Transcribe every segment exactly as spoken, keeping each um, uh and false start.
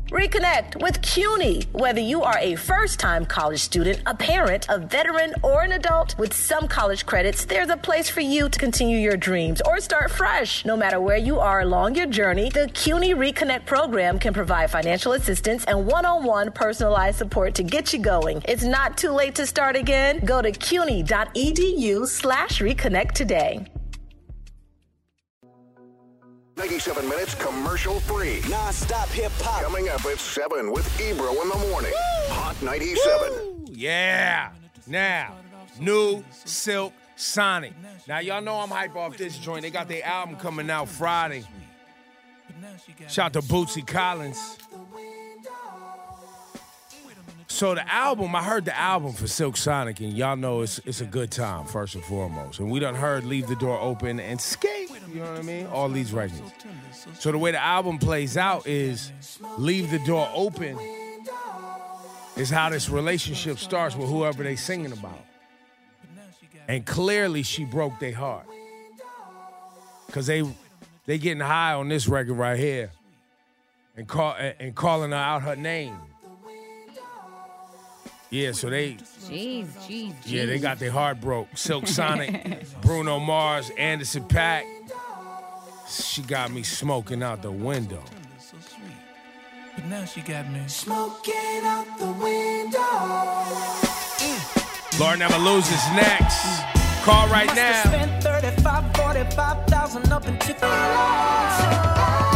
Reconnect with CUNY. Whether you are a first-time college student, a parent, a veteran, or an adult, with some college credits, there's a place for you to continue your dreams or start fresh. No matter where you are along your journey, the CUNY Reconnect program can provide financial assistance and one-on-one personalized support to get you going. It's not too late to start again. Go to cuny.edu slash reconnect today. ninety-seven minutes commercial free. Non-stop hip-hop. Coming up at seven with Ebro in the morning. Woo! Hot ninety-seven. Woo! Yeah. Now, new Silk Sonic. Now, y'all know I'm hype off this joint. They got their album coming out Friday. Shout out to Bootsy Collins. So the album, I heard the album for Silk Sonic, and y'all know it's it's a good time, first and foremost. And we done heard Leave the Door Open and Skate, you know what I mean? All these records. So the way the album plays out is Leave the Door Open is how this relationship starts with whoever they singing about. And clearly she broke their heart. Because they, they getting high on this record right here and, call, and calling her out her name. Yeah, so they... Jeez, jeez, jeez. Yeah, they got their heart broke. Silk Sonic, Bruno Mars, Anderson .Paak. She got me smoking out the window. But now she got me smoking out the window. Lord Never Loses next. Call right Must now. have spent thirty-five, forty-five thousand up in Chick-fil-A.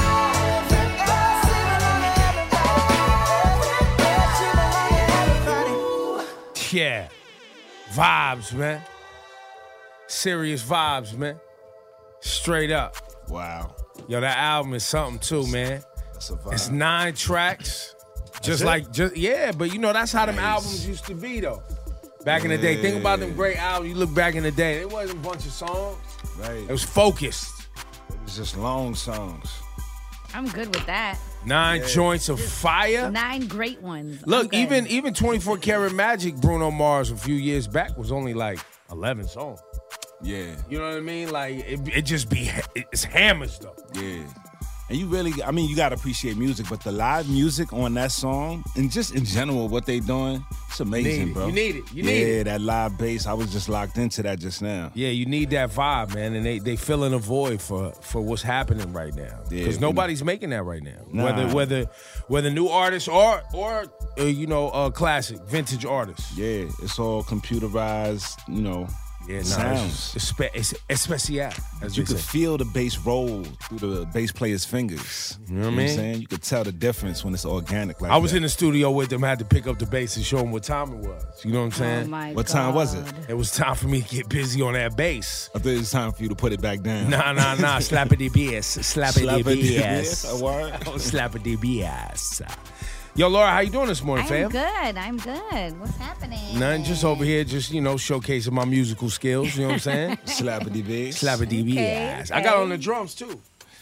Yeah. Vibes, man. Serious vibes, man. Straight up. Wow. Yo, that album is something too, man. That's a vibe. It's nine tracks. Just That's it? like, just yeah, but you know, that's how them Nice. albums used to be, though. Back in the day. Think about them great albums. You look back in the day, it wasn't a bunch of songs. Right. It was focused. It was just long songs. I'm good with that. Nine joints of fire. Nine great ones. Look, I'm good. even even twenty-four Karat Magic, Bruno Mars, a few years back was only like eleven songs. Yeah. You know what I mean? Like it, it just be it's hammers though. Yeah. And you really, I mean, you got to appreciate music, but the live music on that song and just in general, what they doing, it's amazing, You need it. bro. You need it. You yeah, need it. that live bass, I was just locked into that just now. Yeah, you need that vibe, man, and they they filling a void for for what's happening right now. Yeah, Because we- nobody's making that right now. Nah. Whether whether whether new artists or or uh, you know uh, classic vintage artists. Yeah, it's all computerized, you know, Yeah, nah, sounds. it's, it's, spe- it's especial, as You they could say. feel the bass roll through the bass player's fingers. You know what I I'm mean? saying? You could tell the difference when it's organic like I was that. in the studio with them, had to pick up the bass and show them what time it was. You know what I'm saying? Oh my What time was it? God. It was time for me to get busy on that bass. I thought it was time for you to put it back down. Nah, nah, nah. Slappity B S. Slappity Slap it, B yes, S. a word. Slappity B S. Yo, Laura, how you doing this morning, I'm fam? good. I'm good. What's happening? Nothing, just over here, just, you know, showcasing my musical skills. You know what I'm saying? Slappity bass. Slappity B Okay, S. I got okay. on the drums, too.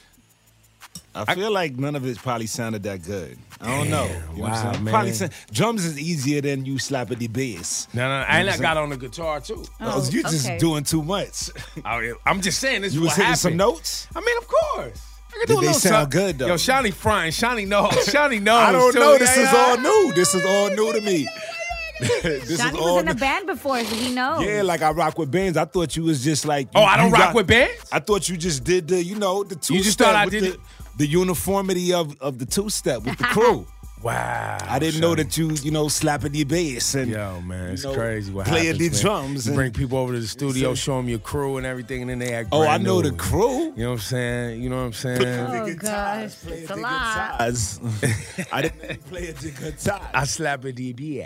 I feel like none of it probably sounded that good. I don't know. Damn, You know what I'm wow, saying? man. Probably sound, drums is easier than you slappity bass. No, no, no. You know And what I I'm got on the guitar, too. Oh, you just okay. doing too much. I- I'm just saying, this You is was what hitting happened. some notes? I mean, of course. I can Did do a they little sound something. good, though? Yo, Shawnee frontin'. Shawnee knows. Shawnee knows. I don't too. know. This Yeah, is yeah. all new. This is all new to me. this Johnny is all was in a new. band before, so he knows. Yeah, like I rock with bands. I thought you was just like. Oh, you- I don't you rock got- with bands? I thought you just did the, you know, the two. You just thought I did the, it? the uniformity of of the two step with the crew. Wow. I didn't know that you, you know, slappity bass and Yo, man, it's you know, crazy what playing happens, the man. drums. You and- bring people over to the studio, show them your crew and everything, and then they act Oh, I brand know new. the crew. You know what I'm saying? You know what I'm saying? Oh, gosh. It's a lot. Guitars. I didn't play the guitar. I slap a D B.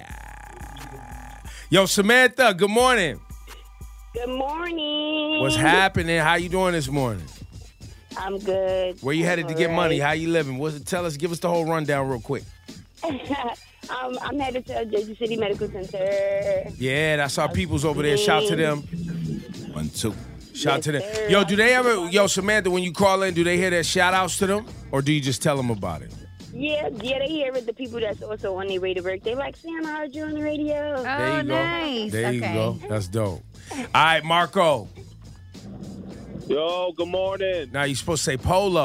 Yo, Samantha, good morning. Good morning. What's happening? How you doing this morning? I'm good. Where you headed to I'm get all money? right. How you living? What's it, tell us, give us the whole rundown real quick. um, I'm headed to Jersey City Medical Center. Yeah, that's our peoples over there. Shout to them. One, two. Shout Yes, to them. sir. Yo, do they ever, yo, Samantha, when you call in, do they hear their shout outs to them? Or do you just tell them about it? Yeah, yeah, they hear it. The people that's also on their way to work, they like, Sam, I heard you on the radio. Oh, There you go. nice. There okay. you go. That's dope. All right, Marco. Yo, good morning. Now you're supposed to say Polo.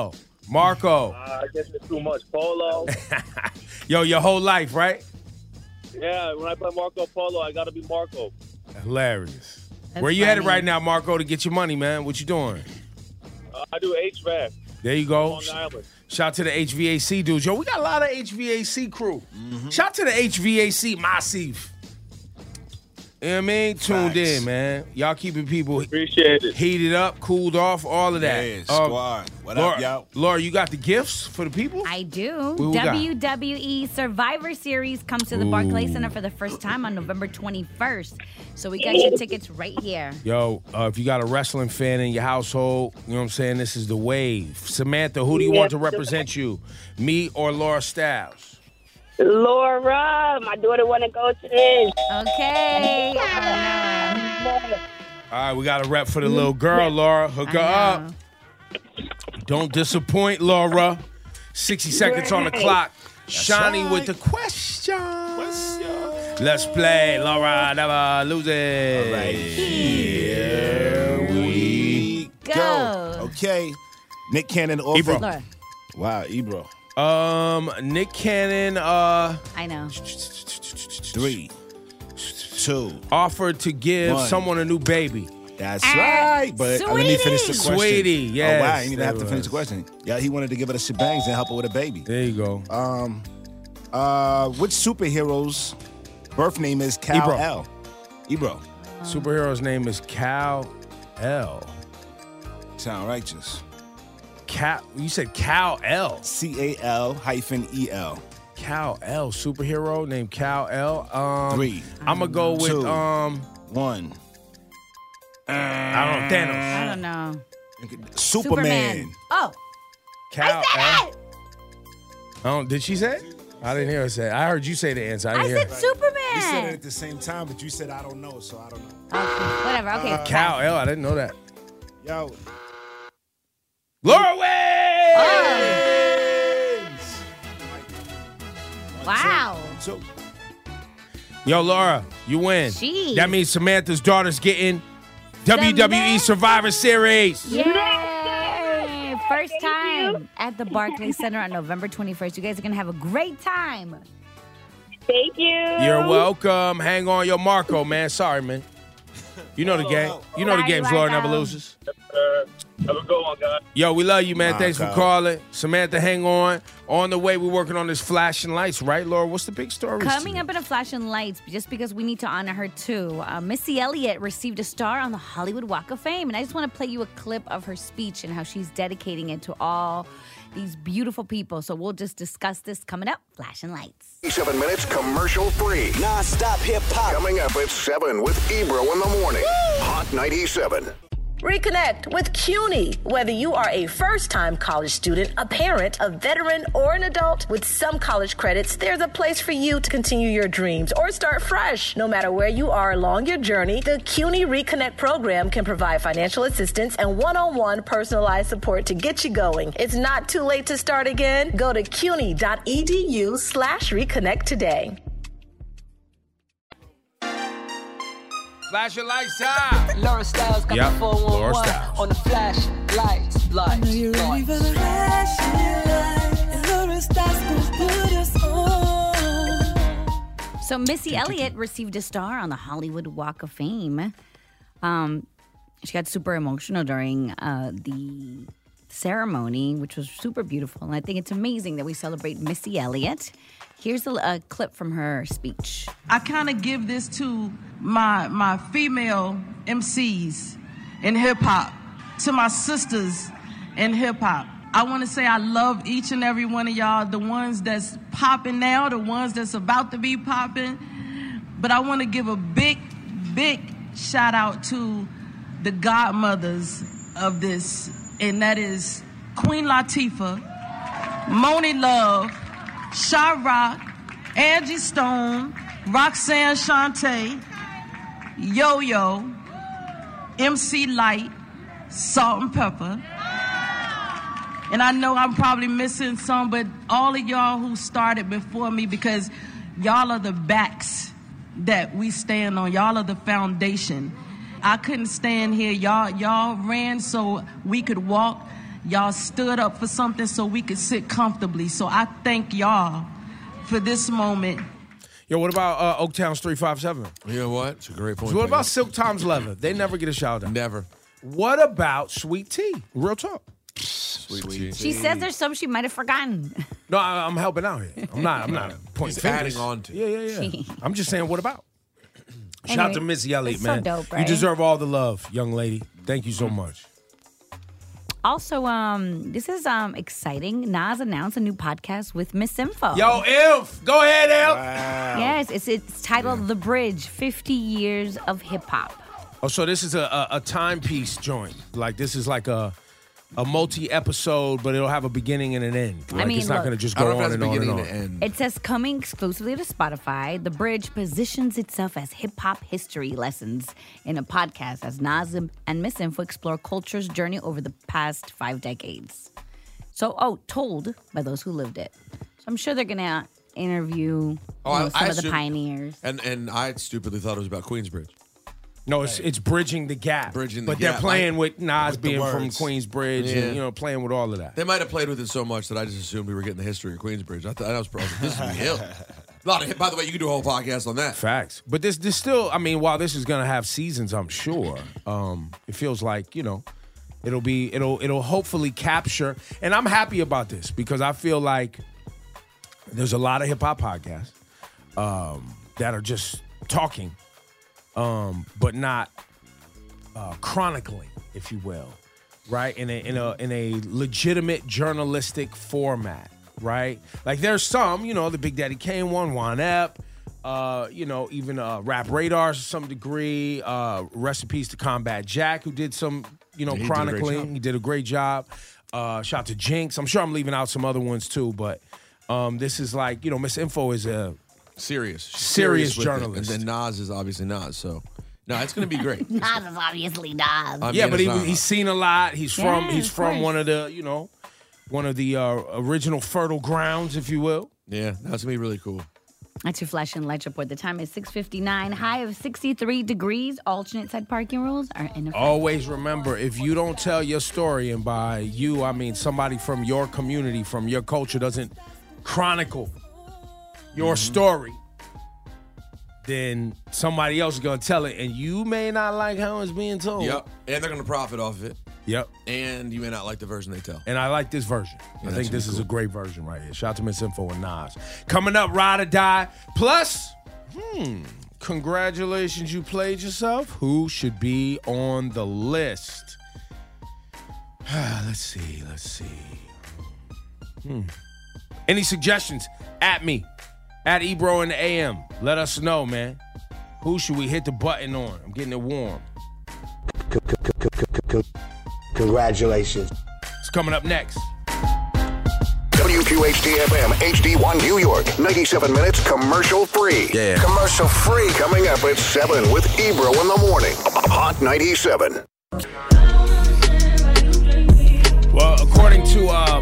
Marco. Uh, I guess it's too much. Polo. Yo, your whole life, right? Yeah, when I play Marco Polo, I got to be Marco. Hilarious. That's Where you headed funny. right now, Marco, to get your money, man? What you doing? Uh, I do H V A C. There you go. Long Island. Shout out to the H V A C dudes. Yo, we got a lot of H V A C crew. Mm-hmm. Shout out to the H V A C Massive. You know what I mean? Tuned Facts. in, man. Y'all keeping people Appreciate it. heated up, cooled off, all of that. Yeah, Uh, squad. What Laura, up, y'all? Laura, you got the gifts for the people? I do. Who we got? W W E Survivor Series comes to the Barclays Center for the first time on November twenty-first. So we got your tickets right here. Yo, uh, if you got a wrestling fan in your household, you know what I'm saying? This is the wave. Samantha, who do you want to represent you? Me or Laura Styles? Laura, my daughter want to go to this. Okay. Oh, All right, we got a rep for the little girl, Laura. Hook her I up. know. Don't disappoint, Laura. sixty seconds on the Right. clock. Shawnee right. with the question. Let's play. Laura never loses. All right, Here we Go. go. Okay. Nick Cannon offered. Ebro. Laura, Wow, Ebro. Um, Nick Cannon uh I know. Three, two. offered to give One. someone a new baby. That's Ah, right. But uh, let me finish the Sweetie. question. Sweetie, Oh, yes, wow. You didn't even have that to finish the was. question. Yeah, he wanted to give her the shebangs and help her with a baby. There you go. Um, uh, which superhero's birth name is Kal Ebro. El? Ebro. Superhero's name is Cal L. Sound righteous. Cal. You said Cal L. C A L hyphen E L. Cal L. Superhero named Cal L. Um, Three. I'm gonna go with Two. um. One. I don't know. Thanos. I don't know. Superman. Oh, Cal I said L. it. Oh, did she say it? I didn't hear her say it. I heard you say the answer. I I didn't hear said it. Superman. You said it at the same time, but you said I don't know, so I don't know. Okay, whatever. Okay. Cal L. I didn't know that. Yo, Laura Wade! Wow. so Yo, Laura, you win. Jeez. That means Samantha's daughter's getting W W E man- Survivor Series. Yay! First Thank time you. at the Barclays Center on November twenty-first. You guys are going to have a great time. Thank you. You're welcome. Hang on, yo, Marco, man. Sorry, man. You know the game. You know the Bye, game's Laura never Marco. loses. Uh, have a good one, guys. Yo, we love you, man. Thanks for Marco. calling. Samantha, hang on. On the way, we're working on this flashing lights, right, Laura? What's the big story? Coming up in a flashing lights, just because we need to honor her too. Uh, Missy Elliott received a star on the Hollywood Walk of Fame, and I just want to play you a clip of her speech and how she's dedicating it to all these beautiful people. So we'll just discuss this coming up. Flashing lights. Seven minutes commercial free. Non-stop hip-hop. Coming up at seven with Ebro in the morning. Hot ninety-seven. Reconnect with CUNY. Whether you are a first-time college student, a parent, a veteran, or an adult, with some college credits, there's a place for you to continue your dreams or start fresh. No matter where you are along your journey, the CUNY Reconnect program can provide financial assistance and one-on-one personalized support to get you going. It's not too late to start again. Go to cuny.edu slash reconnect today. Flash your lights time. Laura Styles got Yep, the four one Laura one Styles. on the flash lights, lights, You ready for the lights. flashing light, and Laura Styles gonna put us on. So Missy Elliott received a star on the Hollywood Walk of Fame. Um, she got super emotional during uh, the ceremony, which was super beautiful. And I think it's amazing that we celebrate Missy Elliott. Here's a, a clip from her speech. I kind of give this to my my female M Cs in hip hop, to my sisters in hip hop. I want to say I love each and every one of y'all, the ones that's popping now, the ones that's about to be popping. But I want to give a big, big shout out to the godmothers of this, and that is Queen Latifah, Moni Love, Sha Rock, Angie Stone, Roxanne Shante, Yo-Yo, M C Light, Salt and Pepper. And I know I'm probably missing some, but all of y'all who started before me, because y'all are the backs that we stand on. Y'all are the foundation. I couldn't stand here. Y'all, y'all ran so we could walk. Y'all stood up for something so we could sit comfortably. So I thank y'all for this moment. Yo, what about uh, Oaktown's three five seven? You know what? It's a great point. So what about Silk Tom's Leather? They never get a shout out. Never. What about Sweet Tea? Real talk. Sweet, Sweet Tea. She says there's some she might have forgotten. No, I, I'm helping out here. I'm not. I'm not pointing He's fingers. adding on to. Yeah, yeah, yeah. I'm just saying, what about? Shout out Anyway, to Missy Elliott, it's so man. dope, You right? deserve all the love, young lady. Thank you so much. Also, um, this is um exciting. Nas announced a new podcast with Miss Info. Yo, Ilf, go ahead, Ilf. Yes, it's it's titled The Bridge: fifty years of Hip Hop. Oh, so this is a, a, a timepiece joint. Like this is like a a multi-episode, but it'll have a beginning and an end. Like mean, it's not look, going to just I go don't know if on it and has a on and beginning on. and end. It says coming exclusively to Spotify. The Bridge positions itself as hip hop history lessons in a podcast as Nas and Miss Info explore culture's journey over the past five decades. So, oh, told by those who lived it. So I'm sure they're gonna interview Oh, you know, I- some I of the assume- pioneers. And and I stupidly thought it was about Queensbridge. No, it's it's bridging the gap. Bridging the but gap, they're playing like- with Nas with the being from words. Queensbridge Yeah. and, you know, playing with all of that. They might have played with it so much that I just assumed we were getting the history of Queensbridge. I thought that was probably this is ill. A lot of hip. By the way, you can do a whole podcast on that. Facts. But this this still, I mean, while this is gonna have seasons, I'm sure, um, it feels like, you know, it'll be it'll it'll hopefully capture, and I'm happy about this because I feel like there's a lot of hip hop podcasts um, that are just talking, um, but not uh, chronicling, if you will, right? In a in a in a legitimate journalistic format, right? Like there's some, you know, the Big Daddy Kane one, Juan Ep, uh, you know, even uh, Rap Radar to some degree. Uh, rest in peace to Combat Jack, who did some, you know, Yeah, he did a great chronicling. job. He did a great job. Uh, shout out to Jinx. I'm sure I'm leaving out some other ones too, but um, this is like, you know, Miss Info is a Serious, She's Serious with it. journalist. And then Nas is obviously Nas. So no, it's going to be great. Nas is obviously Nas. I yeah, mean, but it's he, not- he's seen a lot. He's from Yeah, he's of from course. one of the, you know, one of the uh, original fertile grounds, if you will. Yeah, that's going to be really cool. That's your flash and light report. The time is six fifty-nine. High of sixty-three degrees. Alternate side parking rules are in effect. Always remember, if you don't tell your story, and by you, I mean somebody from your community, from your culture, doesn't chronicle your Mm-hmm. story, then somebody else is going to tell it, and you may not like how it's being told. Yep. And they're going to profit off of it. Yep. And you may not like the version they tell. And I like this version. Yeah, I that think should this be is a cool. great version right here. Shout out to Miss Info and Nas. Coming up, Ride or Die. Plus, hmm, congratulations, you played yourself. Who should be on the list? Let's see, let's see. Hmm. Any suggestions? At me. At Ebro in the A M. Let us know, man. Who should we hit the button on? I'm getting it warm. Congratulations. It's coming up next. W Q H T F M H D one New York. ninety-seven minutes commercial free. Yeah. Commercial free coming up at seven with Ebro in the morning. Hot ninety-seven. Well, according to um,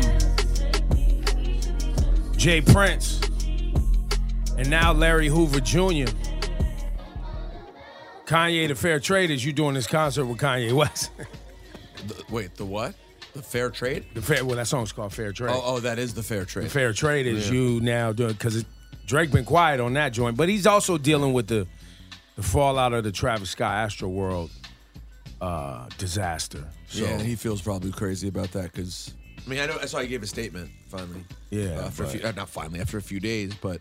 Jay Prince and now Larry Hoover Junior, Kanye the Fair Trade is you doing this concert with Kanye West. The, wait, the what? The fair trade? The fair, well, that song's called Fair Trade. Oh, oh, that is the fair trade. The Fair Trade is Yeah. you now doing, because Drake been quiet on that joint, but he's also dealing with the the fallout of the Travis Scott Astroworld uh, disaster. So, Yeah, he feels probably crazy about that because, I mean, I know I saw he gave a statement finally. Yeah, Uh, after a but- few, uh, not finally, after a few days, but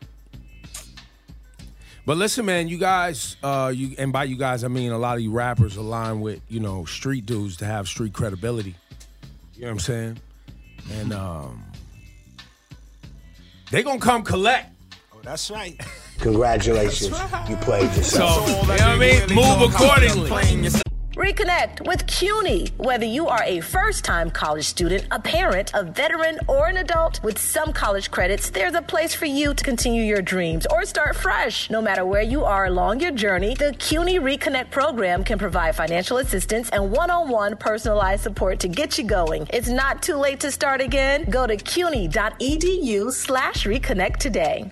But listen, man, you guys, uh, you and by you guys, I mean a lot of you rappers align with, you know, street dudes to have street credibility. You know what I'm saying? And um, they gonna come collect. Oh, that's right. Congratulations. You played So, yourself. you know what I mean? Move accordingly. Reconnect with CUNY. Whether you are a first-time college student, a parent, a veteran, or an adult, with some college credits, there's a place for you to continue your dreams or start fresh. No matter where you are along your journey, the CUNY Reconnect program can provide financial assistance and one-on-one personalized support to get you going. It's not too late to start again. Go to cuny.edu slash reconnect today.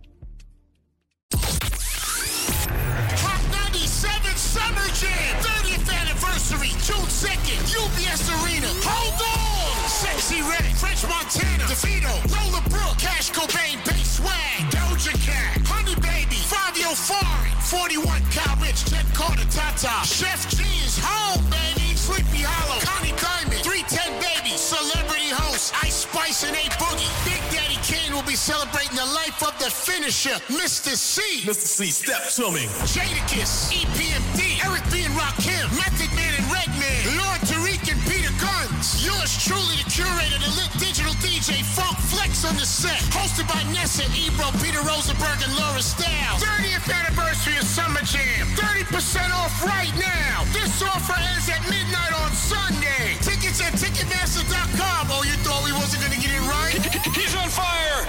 ninety-seven Summer Jam, thirtieth anniversary, June second, U B S Arena. Hold on! Sexy Red, French Montana, DeVito, Roller Brook, Cash Cobain, Bass Swag, Doja Cat, Honey Baby, Fabio Foreign, forty-one Cal Rich, Jet Carter, Tata, Chef G is home, baby, Sleepy Hollow, Connie Diamond, three ten Baby, Celebrity Host, Ice Spice and A Boogie. Big Daddy Kane will be celebrating the life of the finisher, Mister C. Mister C, step to me. Jadakiss, E P M D, Eric B. and Rakim, Method Man and Redman, Lord Tariq and Peter Guns. Yours truly, the curator, the lit digital D J, Funk Flex on the set. Hosted by Nessa, Ebro, Peter Rosenberg, and Laura Style. thirtieth anniversary of Summer Jam. thirty percent off right now. This offer ends at midnight on Sunday. Tickets at Ticketmaster dot com. Oh, you thought we wasn't going to get it right? He's on fire.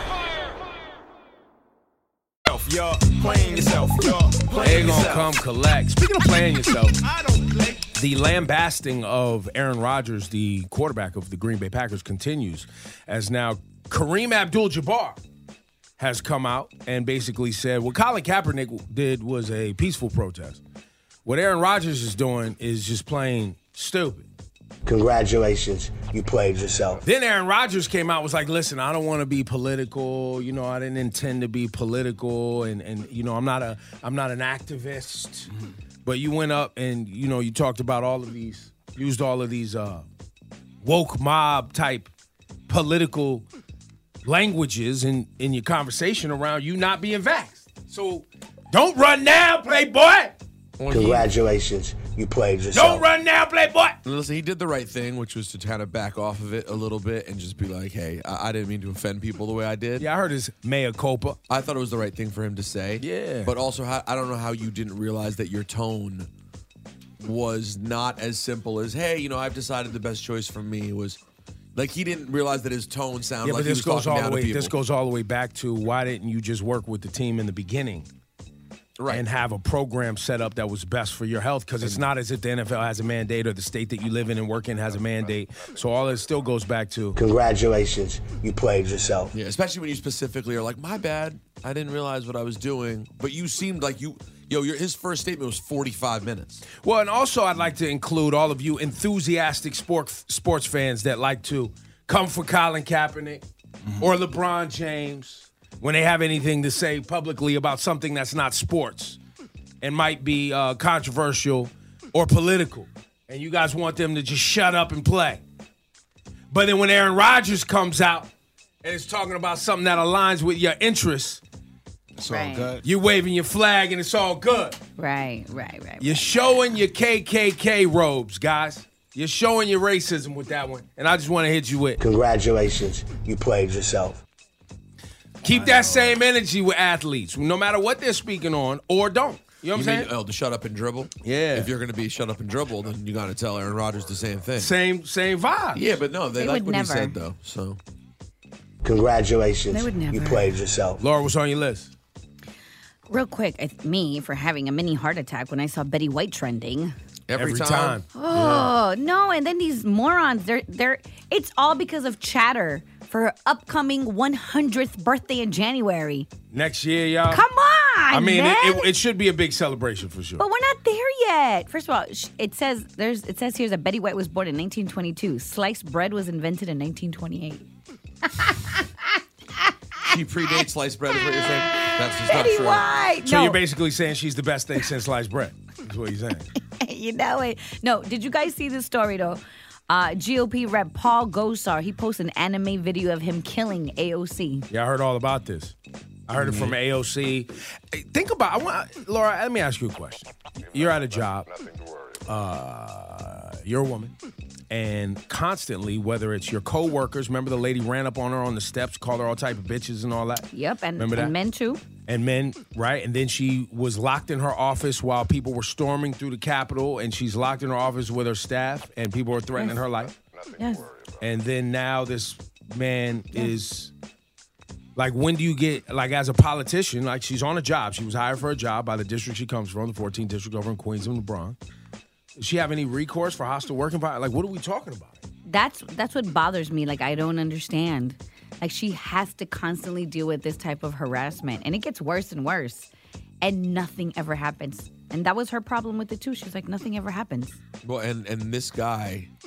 You're playing yourself. You're playing yourself. They gonna come collect. Speaking of playing yourself, I don't play. The lambasting of Aaron Rodgers, the quarterback of the Green Bay Packers, continues as now Kareem Abdul-Jabbar has come out and basically said what Colin Kaepernick did was a peaceful protest. What Aaron Rodgers is doing is just plain stupid. Congratulations, you played yourself. Then Aaron Rodgers came out and was like, listen, I don't want to be political. You know, I didn't intend to be political. And, and you know, I'm not a I'm not an activist. Mm-hmm. But you went up and, you know, you talked about all of these, used all of these uh, woke mob type political languages in, in your conversation around you not being vaxxed. So don't run now, Playboy. Congratulations, you played yourself. Don't run now, Playboy. Listen, he did the right thing, which was to kind of back off of it a little bit and just be like, hey, I, I didn't mean to offend people the way I did. Yeah, I heard his mea culpa. I thought it was the right thing for him to say. Yeah. But also, how, I don't know how you didn't realize that your tone was not as simple as, hey, you know, I've decided the best choice for me was... Like, he didn't realize that his tone sounded yeah, like but he this was goes talking all down the way, to people. This goes all the way back to why didn't you just work with the team in the beginning? Right. And have a program set up that was best for your health, because it's not as if the N F L has a mandate or the state that you live in and work in has a mandate. So all this still goes back to... Congratulations, you played yourself. Yeah, especially when you specifically are like, my bad, I didn't realize what I was doing. But you seemed like you... Yo, your, his first statement was forty-five minutes. Well, and also I'd like to include all of you enthusiastic sport, sports fans that like to come for Colin Kaepernick mm-hmm. or LeBron James when they have anything to say publicly about something that's not sports and might be uh, controversial or political. And you guys want them to just shut up and play. But then when Aaron Rodgers comes out and is talking about something that aligns with your interests, it's all Right. good. you're waving your flag and it's all good. Right, right, right. You're showing your K K K robes, guys. You're showing your racism with that one. And I just want to hit you with. Congratulations, you played yourself. Keep that same energy with athletes, no matter what they're speaking on or don't. You know what You I'm mean, saying? oh, to shut up and dribble? Yeah. If you're going to be shut up and dribble, then you got to tell Aaron Rodgers the same thing. Same same vibe. Yeah, but no, they, They like would what never. he said, though. So Congratulations, They would you never. played yourself. Laura, what's on your list? Real quick, I, me for having a mini heart attack when I saw Betty White trending. every, Every time. time. Oh, no. And then these morons, they're they're it's all because of chatter for her upcoming one hundredth birthday in January. Next year, y'all. Come on, I mean, man. it, it, it should be a big celebration for sure. But we're not there yet. First of all, sh- it says there's it says here that Betty White was born in nineteen twenty-two. Sliced bread was invented in nineteen twenty-eight. She predates sliced bread, is what you're saying? That's just Betty not true. White. So no, you're basically saying she's the best thing since sliced bread. That's what you're saying. you know it. No, did you guys see this story though? Uh, G O P rep Paul Gosar, he posted an anime video of him killing A O C. Yeah, I heard all about this. I heard it from A O C. Hey, think about, I want, Laura, let me ask you a question. You're at a job. Uh, you're a woman. And constantly, whether it's your coworkers, remember the lady ran up on her on the steps, called her all type of bitches and all that? Yep, and, Remember that? and men too. And men, right? And then she was locked in her office while people were storming through the Capitol, and she's locked in her office with her staff, and people are threatening Yes. her life. Yes. And then now this man is, like, when do you get, like, as a politician, like, she's on a job. She was hired for a job by the district she comes from, the fourteenth district over in Queens and the Bronx. Does she have any recourse for hostile work environment? Like, what are we talking about? That's that's what bothers me. Like, I don't understand. Like, she has to constantly deal with this type of harassment, and it gets worse and worse, and nothing ever happens. And that was her problem with it too. She was like, nothing ever happens. Well, and, and this guy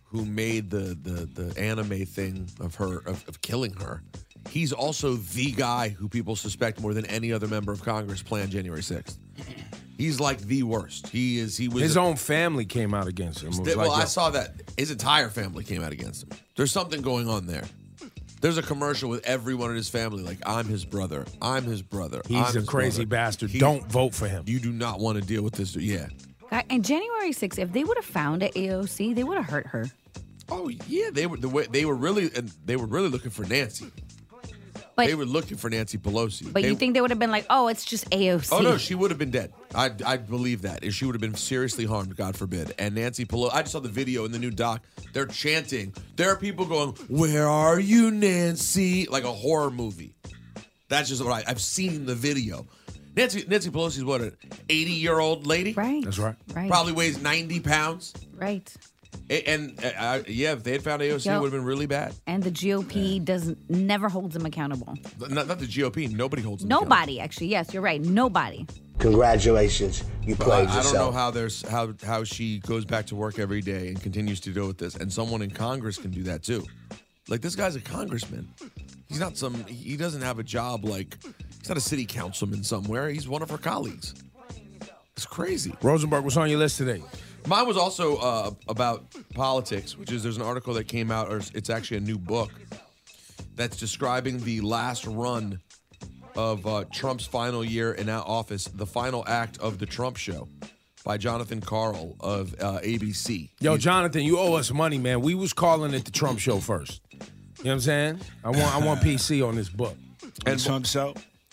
who made the the the anime thing of her of, of killing her, he's also the guy who people suspect more than any other member of Congress planned January sixth. He's like the worst. He is. He was His a, own family came out against him. It was well, like I a- saw that his entire family came out against him. There's something going on there. There's a commercial with everyone in his family, like, I'm his brother. I'm his brother. He's I'm a his crazy brother. bastard. He- Don't vote for him. You do not want to deal with this. Yeah. God, and January sixth, if they would have found an A O C, they would have hurt her. Oh yeah, they were the way they were really and they were really looking for Nancy. But- they were looking for Nancy Pelosi. But They- you think they would have been like, oh, it's just A O C? Oh no, she would have been dead. I I believe that. If she would have been seriously harmed, God forbid. And Nancy Pelosi, I just saw the video in the new doc. They're chanting. There are people going, "Where are you, Nancy?" Like a horror movie. That's just what I, I've seen the video. Nancy Nancy Pelosi's what, an eighty-year-old lady? Right. That's right. Right. Probably weighs ninety pounds. Right. A- And, uh, I- yeah, if they had found A O C, Yo. it would have been really bad. And the G O P doesn't never holds them accountable. Not, not the G O P. Nobody holds them Nobody, actually. Yes, you're right. Nobody. Congratulations, you But played I, I yourself. don't know how there's how how she goes back to work every day and continues to deal with this, and someone in Congress can do that too. Like, this guy's a congressman. He's not some. He doesn't have a job like. He's not a city councilman somewhere. He's one of her colleagues. It's crazy. Rosenberg, what's on your list today? Mine was also uh, about politics, which is there's an article that came out, or it's actually a new book that's describing the last run of uh, Trump's final year in office, the final act of the Trump Show by Jonathan Karl of uh, A B C. Yo, Jonathan, you owe us money, man. We was calling it the Trump Show first. You know what I'm saying? I want I want P C on this book. And Trump Show?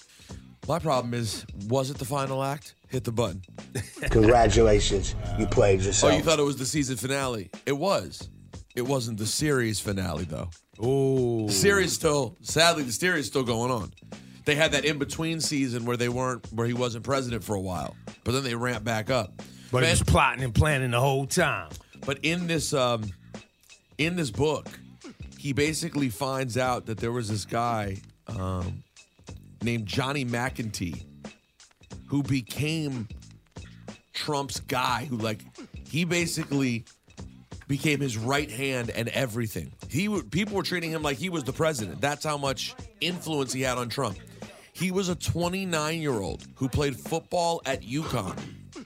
My problem is, was it the final act? Hit the button. Congratulations, you played Oh, yourself. you thought it was the season finale? It was. It wasn't the series finale, though. Ooh. The series still, sadly, the series is still going on. They had that in-between season where they weren't, where he wasn't president for a while, but then they ramped back up. But he was plotting and planning the whole time. But in this, um, in this book, he basically finds out that there was this guy um, named Johnny McEntee who became Trump's guy. Who like he basically became his right hand and everything. He would, people were treating him like he was the president. That's how much influence he had on Trump. He was a twenty-nine-year-old who played football at UConn,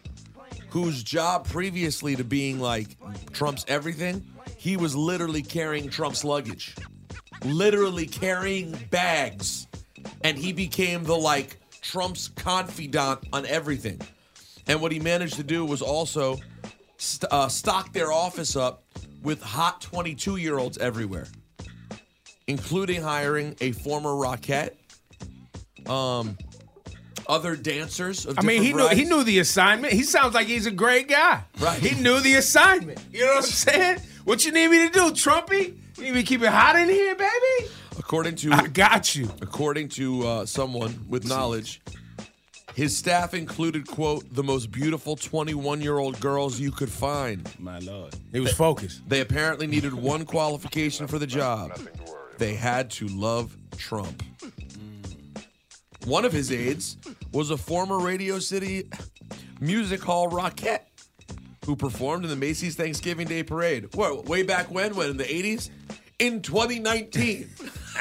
whose job previously to being like Trump's everything, he was literally carrying Trump's luggage, literally carrying bags, and he became the like Trump's confidant on everything. And what he managed to do was also st- uh, stock their office up with hot twenty-two-year-olds everywhere, including hiring a former Rockette, um, other dancers. Of I mean, he different knew he varieties. knew the assignment. He sounds like he's a great guy. Right. He knew the assignment. You know what I'm saying? What you need me to do, Trumpy? You need me to keep it hot in here, baby? According to I got you. According to uh, someone with knowledge, his staff included, quote, the most beautiful twenty-one-year-old girls you could find. My Lord. He was focused. They apparently needed one qualification for the job. They had to love Trump. One of his aides was a former Radio City Music Hall Rockette who performed in the Macy's Thanksgiving Day Parade. What, way back when? When, in the eighties? In twenty nineteen.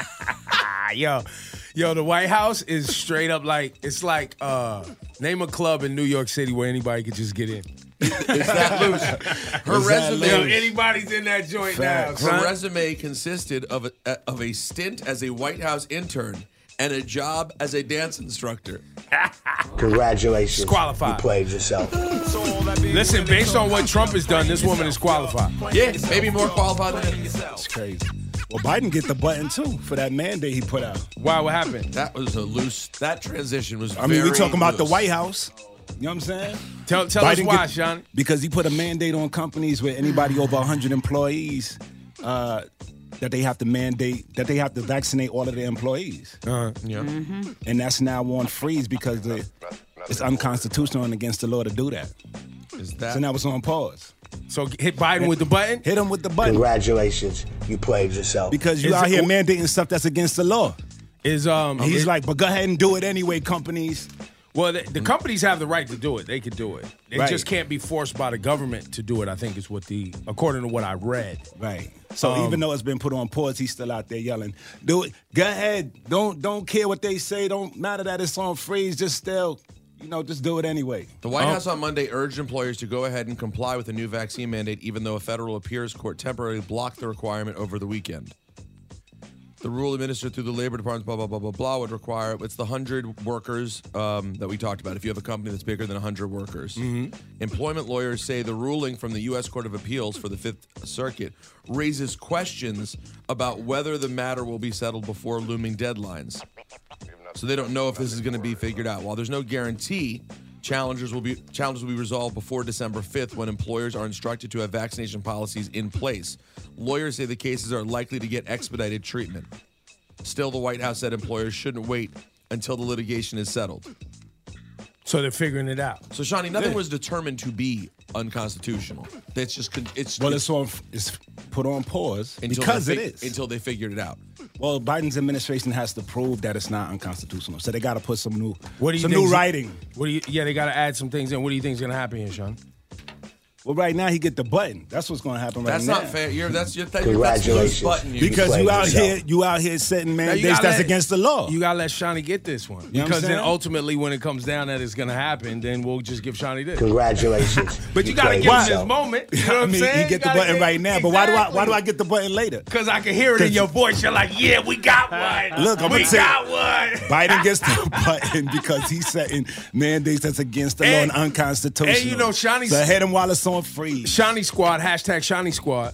yo, yo, the White House is straight up like, it's like, uh, name a club in New York City where anybody could just get in. It's that loose. Her It's that resume. loose. Yo, anybody's in that joint now, Her son. resume consisted of a, of a stint as a White House intern and a job as a dance instructor. Congratulations, Qualified. you played yourself. Listen, based on what Trump has done, this woman is qualified. Yeah, maybe more qualified than him. It's crazy. Well, Biden get the button too for that mandate he put out. Why? What happened? That was a loose. That transition was. I mean, very we talking about the loose. White House. You know what I'm saying? Tell, tell us Biden why, get- Sean. Because he put a mandate on companies with anybody over one hundred employees uh, that they have to mandate, that they have to vaccinate all of their employees. Uh, yeah. Mm-hmm. And that's now on freeze because the, it's unconstitutional and against the law to do that. Is that? So now it's on pause. So hit Biden with the button? Hit him with the button. Congratulations, you played yourself. Because you Is out it- here mandating stuff that's against the law. Is um He's is- like, but go ahead and do it anyway, companies. Well, the, the companies have the right to do it. They could do it. It Right. just can't be forced by the government to do it. I think is what the according to what I read. Right. So Um, even though it's been put on pause, he's still out there yelling, "Do it! Go ahead! Don't don't care what they say. Don't matter that it's on freeze. Just still, you know, just do it anyway." The White House on Monday urged employers to go ahead and comply with the new vaccine mandate, even though a federal appeals court temporarily blocked the requirement over the weekend. The rule administered through the Labor Department, blah, blah, blah, blah, blah, would require, it's the one hundred workers um, that we talked about. If you have a company that's bigger than one hundred workers. Mhm. Employment lawyers say the ruling from the U S Court of Appeals for the Fifth Circuit raises questions about whether the matter will be settled before looming deadlines. So they don't know if this is going to be figured out. While there's no guarantee, challenges will be challenges will be resolved before December fifth when employers are instructed to have vaccination policies in place. Lawyers say the cases are likely to get expedited treatment. Still, the White House said employers shouldn't wait until the litigation is settled. So they're figuring it out. So, Shawnee, nothing Yeah. was determined to be unconstitutional. That's just con- it's Well, it's on it's put on pause until because they it fig- is. until they figured it out. Well, Biden's administration has to prove that it's not unconstitutional, so they got to put some new What do you some think's- new writing. What do you? Yeah, they got to add some things in. What do you think is going to happen here, Sean? Well, right now he get the button. That's what's going to happen right That's now. not fair. You're that's your that's Congratulations. loose button. You Because played you out yourself. here, you out here setting Now, you mandates gotta that's let- against the law. You got to let Shawnee get this one. You know what I'm because then saying? ultimately, when it comes down that it's going to happen, then we'll just give Shawnee this. Congratulations. But you You got to played give him yourself. this moment. You know what I I'm mean, saying? he You get the gotta button get- right now, but why do I why Exactly. do I get the button later? Because I can hear it in your voice. You're like, yeah, we got one. Look, I'm we gonna tell got you, one. Biden gets the button because he's setting mandates that's against the law And- and unconstitutional. and you know, Shawnee's- so hit him while it's on freeze. Shawnee Squad, hashtag Shawnee Squad.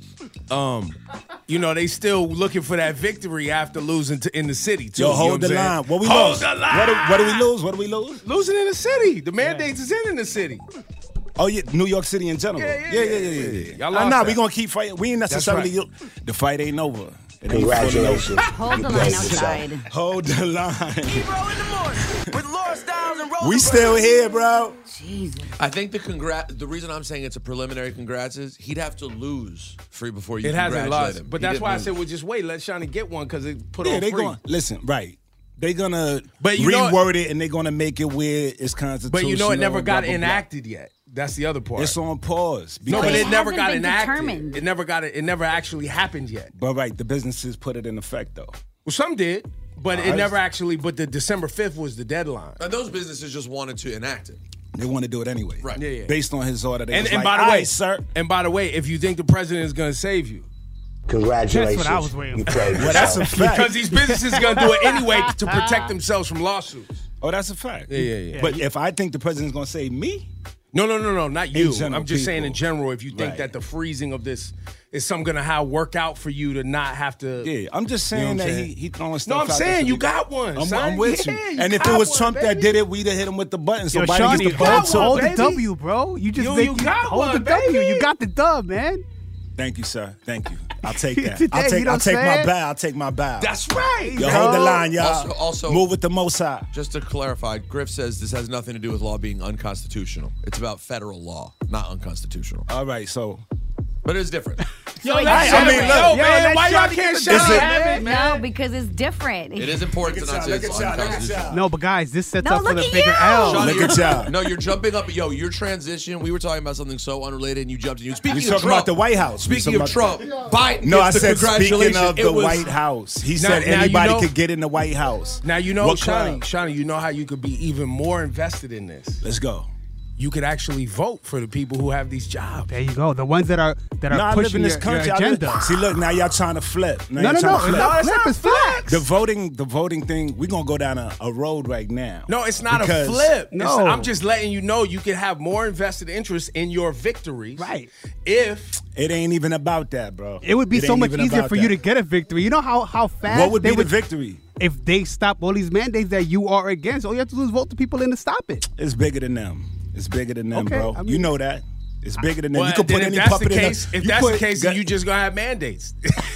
Um, you know, they still looking for that victory after losing to, in the city, too. Yo, You know hold what the I'm saying? line. What we hold lose? the line. What do, what do we lose? What do we lose? Losing in the city. The mandates is in in the city. Oh yeah, New York City in general. Yeah, yeah, yeah, yeah, yeah, yeah. yeah. yeah. Y'all Nah, lost nah, that. we gonna keep fighting. We ain't That's necessarily right. the fight ain't over. It ain't Congratulations. fully over. Hold the line outside. Hold the line. Ebro in the morning with Laura Styles and Rosa We still here, bro. Jesus. I think the congrat. The reason I'm saying it's a preliminary congrats is he'd have to lose free before you It hasn't congratulate lost. him. But He that's didn't why I lose. said, well, just wait. Let Shawnee get one because it put Yeah, on they free. going listen, right. They gonna But you know- reword it and they gonna make it where it's constitutional. But you know, it never blah, got blah, blah. enacted yet. That's the other part. It's on pause. no, but because- it never hasn't got been enacted. determined. It never got it. It never actually happened yet. But right, the businesses put it in effect though. Well, some did, but it Alright. never actually. But the December fifth was the deadline. And those businesses just wanted to enact it. They want to do it anyway. Right. Yeah, yeah. Based on his order. They And, was and like, by the "All way, right, sir. And by the way, if you think the president is going to save you, Congratulations. That's what I was waiting You for. played Well, that's a yourself. fact. because these businesses are going to do it anyway to protect themselves from lawsuits. Oh, that's a fact. Yeah, yeah, yeah. But if I think the president's gonna save me, No, no, no, no, not you. general, I'm just saying in people. general, if you think Right. that the freezing of this is some gonna how work out for you to not have to. yeah, I'm just You know saying what I'm that saying? he he throwing No, stuff. I'm out saying there. you got one. I'm, son. I'm with Yeah, you. you And if got it was one, Trump that baby. did it, we'd have hit him with the button. So Yo, Biden Shawnee, gets the got vote too. one, hold the baby. W, bro. You just You- make you got hold one, the W. baby. You got the dub, man. Thank you, sir. Thank you. I'll take that. Today, I'll you take. know I'll what take I'm my saying? bow. I'll take my bow. That's right. Yo, hold the bro. line, y'all. Also- also- move with the Mossad. Just to clarify, Griff says this has nothing to do with law being unconstitutional. It's about federal law, not unconstitutional. All right, so But it's different. Yo, I- let's I shut mean, it. look. Yo, Yo, man, let why y'all Shawnee can't get shut the up, dub. man? No, because it's different. It is important to not say look it's at y'all, look at unconstitutional. y'all. No, but guys, this sets No, up for look the at bigger you. L. Shawnee, Look at you're- y'all. No, you're jumping up. Yo, your transition. We were talking about something so unrelated, and you jumped in. You speaking We of talking Trump, about the White House. We Speaking of talking Trump, Biden. No, I gets the said speaking congratulations. of It the was- White House. He Now- said now you anybody know- could get in the White House. Now you know, What Shawnee, club? Shawnee, you know how you could be even more invested in this. Let's go. You could actually vote for the people who have these jobs. There you go. The ones that are that are No, I live pushing in this your, country. your I live- agenda. See, look, now y'all trying to flip. Now No, y'all no, trying no. to flip. No, it's not flex. The voting, the voting thing, we're gonna go down a, a road right now. No, it's not Because- a flip. No. It's- I'm just letting you know you can have more invested interest in your victories. Right. If It ain't even about that, bro. It would be so ain't much even easier about for you that. to get a victory. You know how how fast What would they be the victory? if they stop all these mandates that you are against. All you have to do is vote the people in to stop it. It's bigger than them. It's bigger than them, Okay, bro. I mean- you know that. It's bigger than them. well, you could then put if any that's puppet the case, in a, if you that's the put- case, got- then you just gonna have mandates.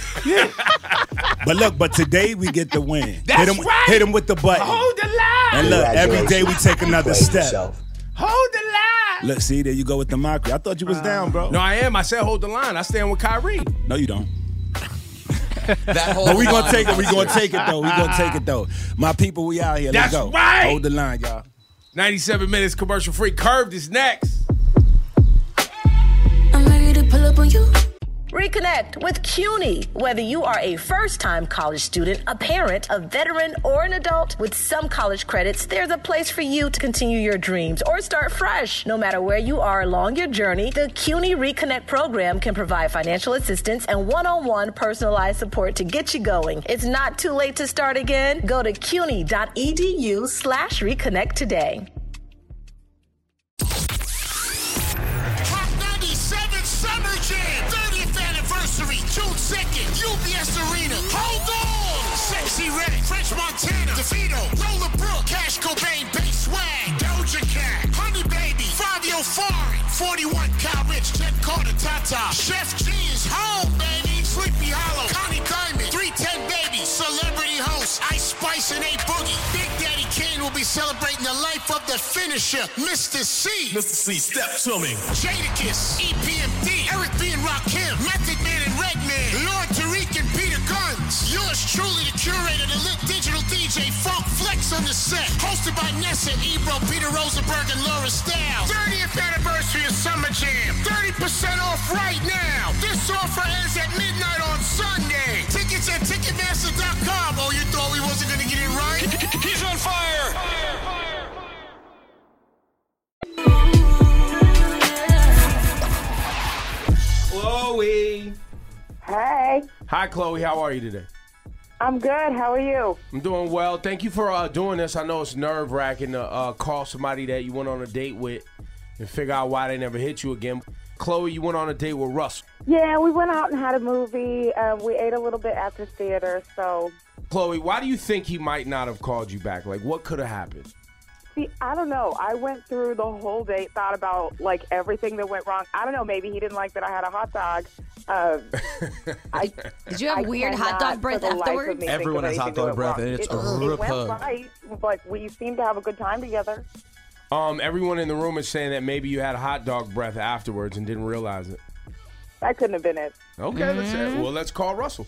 But look, but today we get the win. That's hit him, right. Hit him with the button. Hold the line. And look, every day we take another Played step. yourself. Hold the line. Look, see, there you go with the mockery. I thought you was down, bro. No, I am. I said hold the line. I stand with Kyrie. No, you don't. That whole But we gonna line- take it. We gonna take it though. We gonna take it though. My people, we out here. Let's That's go. right. Hold the line, y'all. ninety-seven minutes commercial free. Curved is next. I'm ready to pull up on you. Reconnect with CUNY. Whether you are a first-time college student, a parent, a veteran, or an adult, with some college credits, there's a place for you to continue your dreams or start fresh. No matter where you are along your journey, the CUNY Reconnect program can provide financial assistance and one-on-one personalized support to get you going. It's not too late to start again. Go to cuny.edu slash reconnect today. Summer Jam, thirtieth anniversary, June second, U B S Arena. Hold on! Sexy Red, French Montana, DeVito, Lola Brooke, Cash Cobain, Bass Swag, Doja Cat, Honey Baby, Fabio Foreign, forty-one Cal Rich, Jet Carter, Tata, Chef G is home, baby, Sleepy Hollow, Connie Diamond, three ten Baby, Celebrity Host, Ice Spice and A Boogie. Big Daddy Kane will be celebrating the life of the finisher, Mister C. Mister C, step to me. Jadakiss, E P M D, Eric B. and Rakim, Method Man and Redman, Lord Tariq and Peter Guns. Yours truly, the curator, the lit digital D J, Funk Flex on the set. Hosted by Nessa, Ebro, Peter Rosenberg, and Laura Stiles. thirtieth anniversary of Summer Jam. thirty percent off right now. This offer ends at midnight on Sunday. Tickets at Ticketmaster dot com. Oh, you thought we wasn't going to get it right? He's on fire. Chloe. Hey. Hi, Chloe. How are you today? I'm good. How are you? I'm doing well. Thank you for uh, doing this. I know it's nerve-wracking to uh, call somebody that you went on a date with and figure out why they never hit you again. Chloe, you went on a date with Russell. Yeah, we went out and had a movie. Uh, we ate a little bit at the theater, so... Chloe, why do you think he might not have called you back? Like, what could have happened? See, I don't know. I went through the whole date, thought about, like, everything that went wrong. I don't know. Maybe he didn't like that I had a hot dog. Uh, I, Did you have I weird hot cannot, dog breath for the life of afterwards? me, think Everyone of has hot anything that dog went breath, wrong. and it's it, a it went repug. right. Like, we seemed to have a good time together. Um, everyone in the room is saying that maybe you had hot dog breath afterwards and didn't realize it. That couldn't have been it. Okay, Mm-hmm. let's say, well, let's call Russell.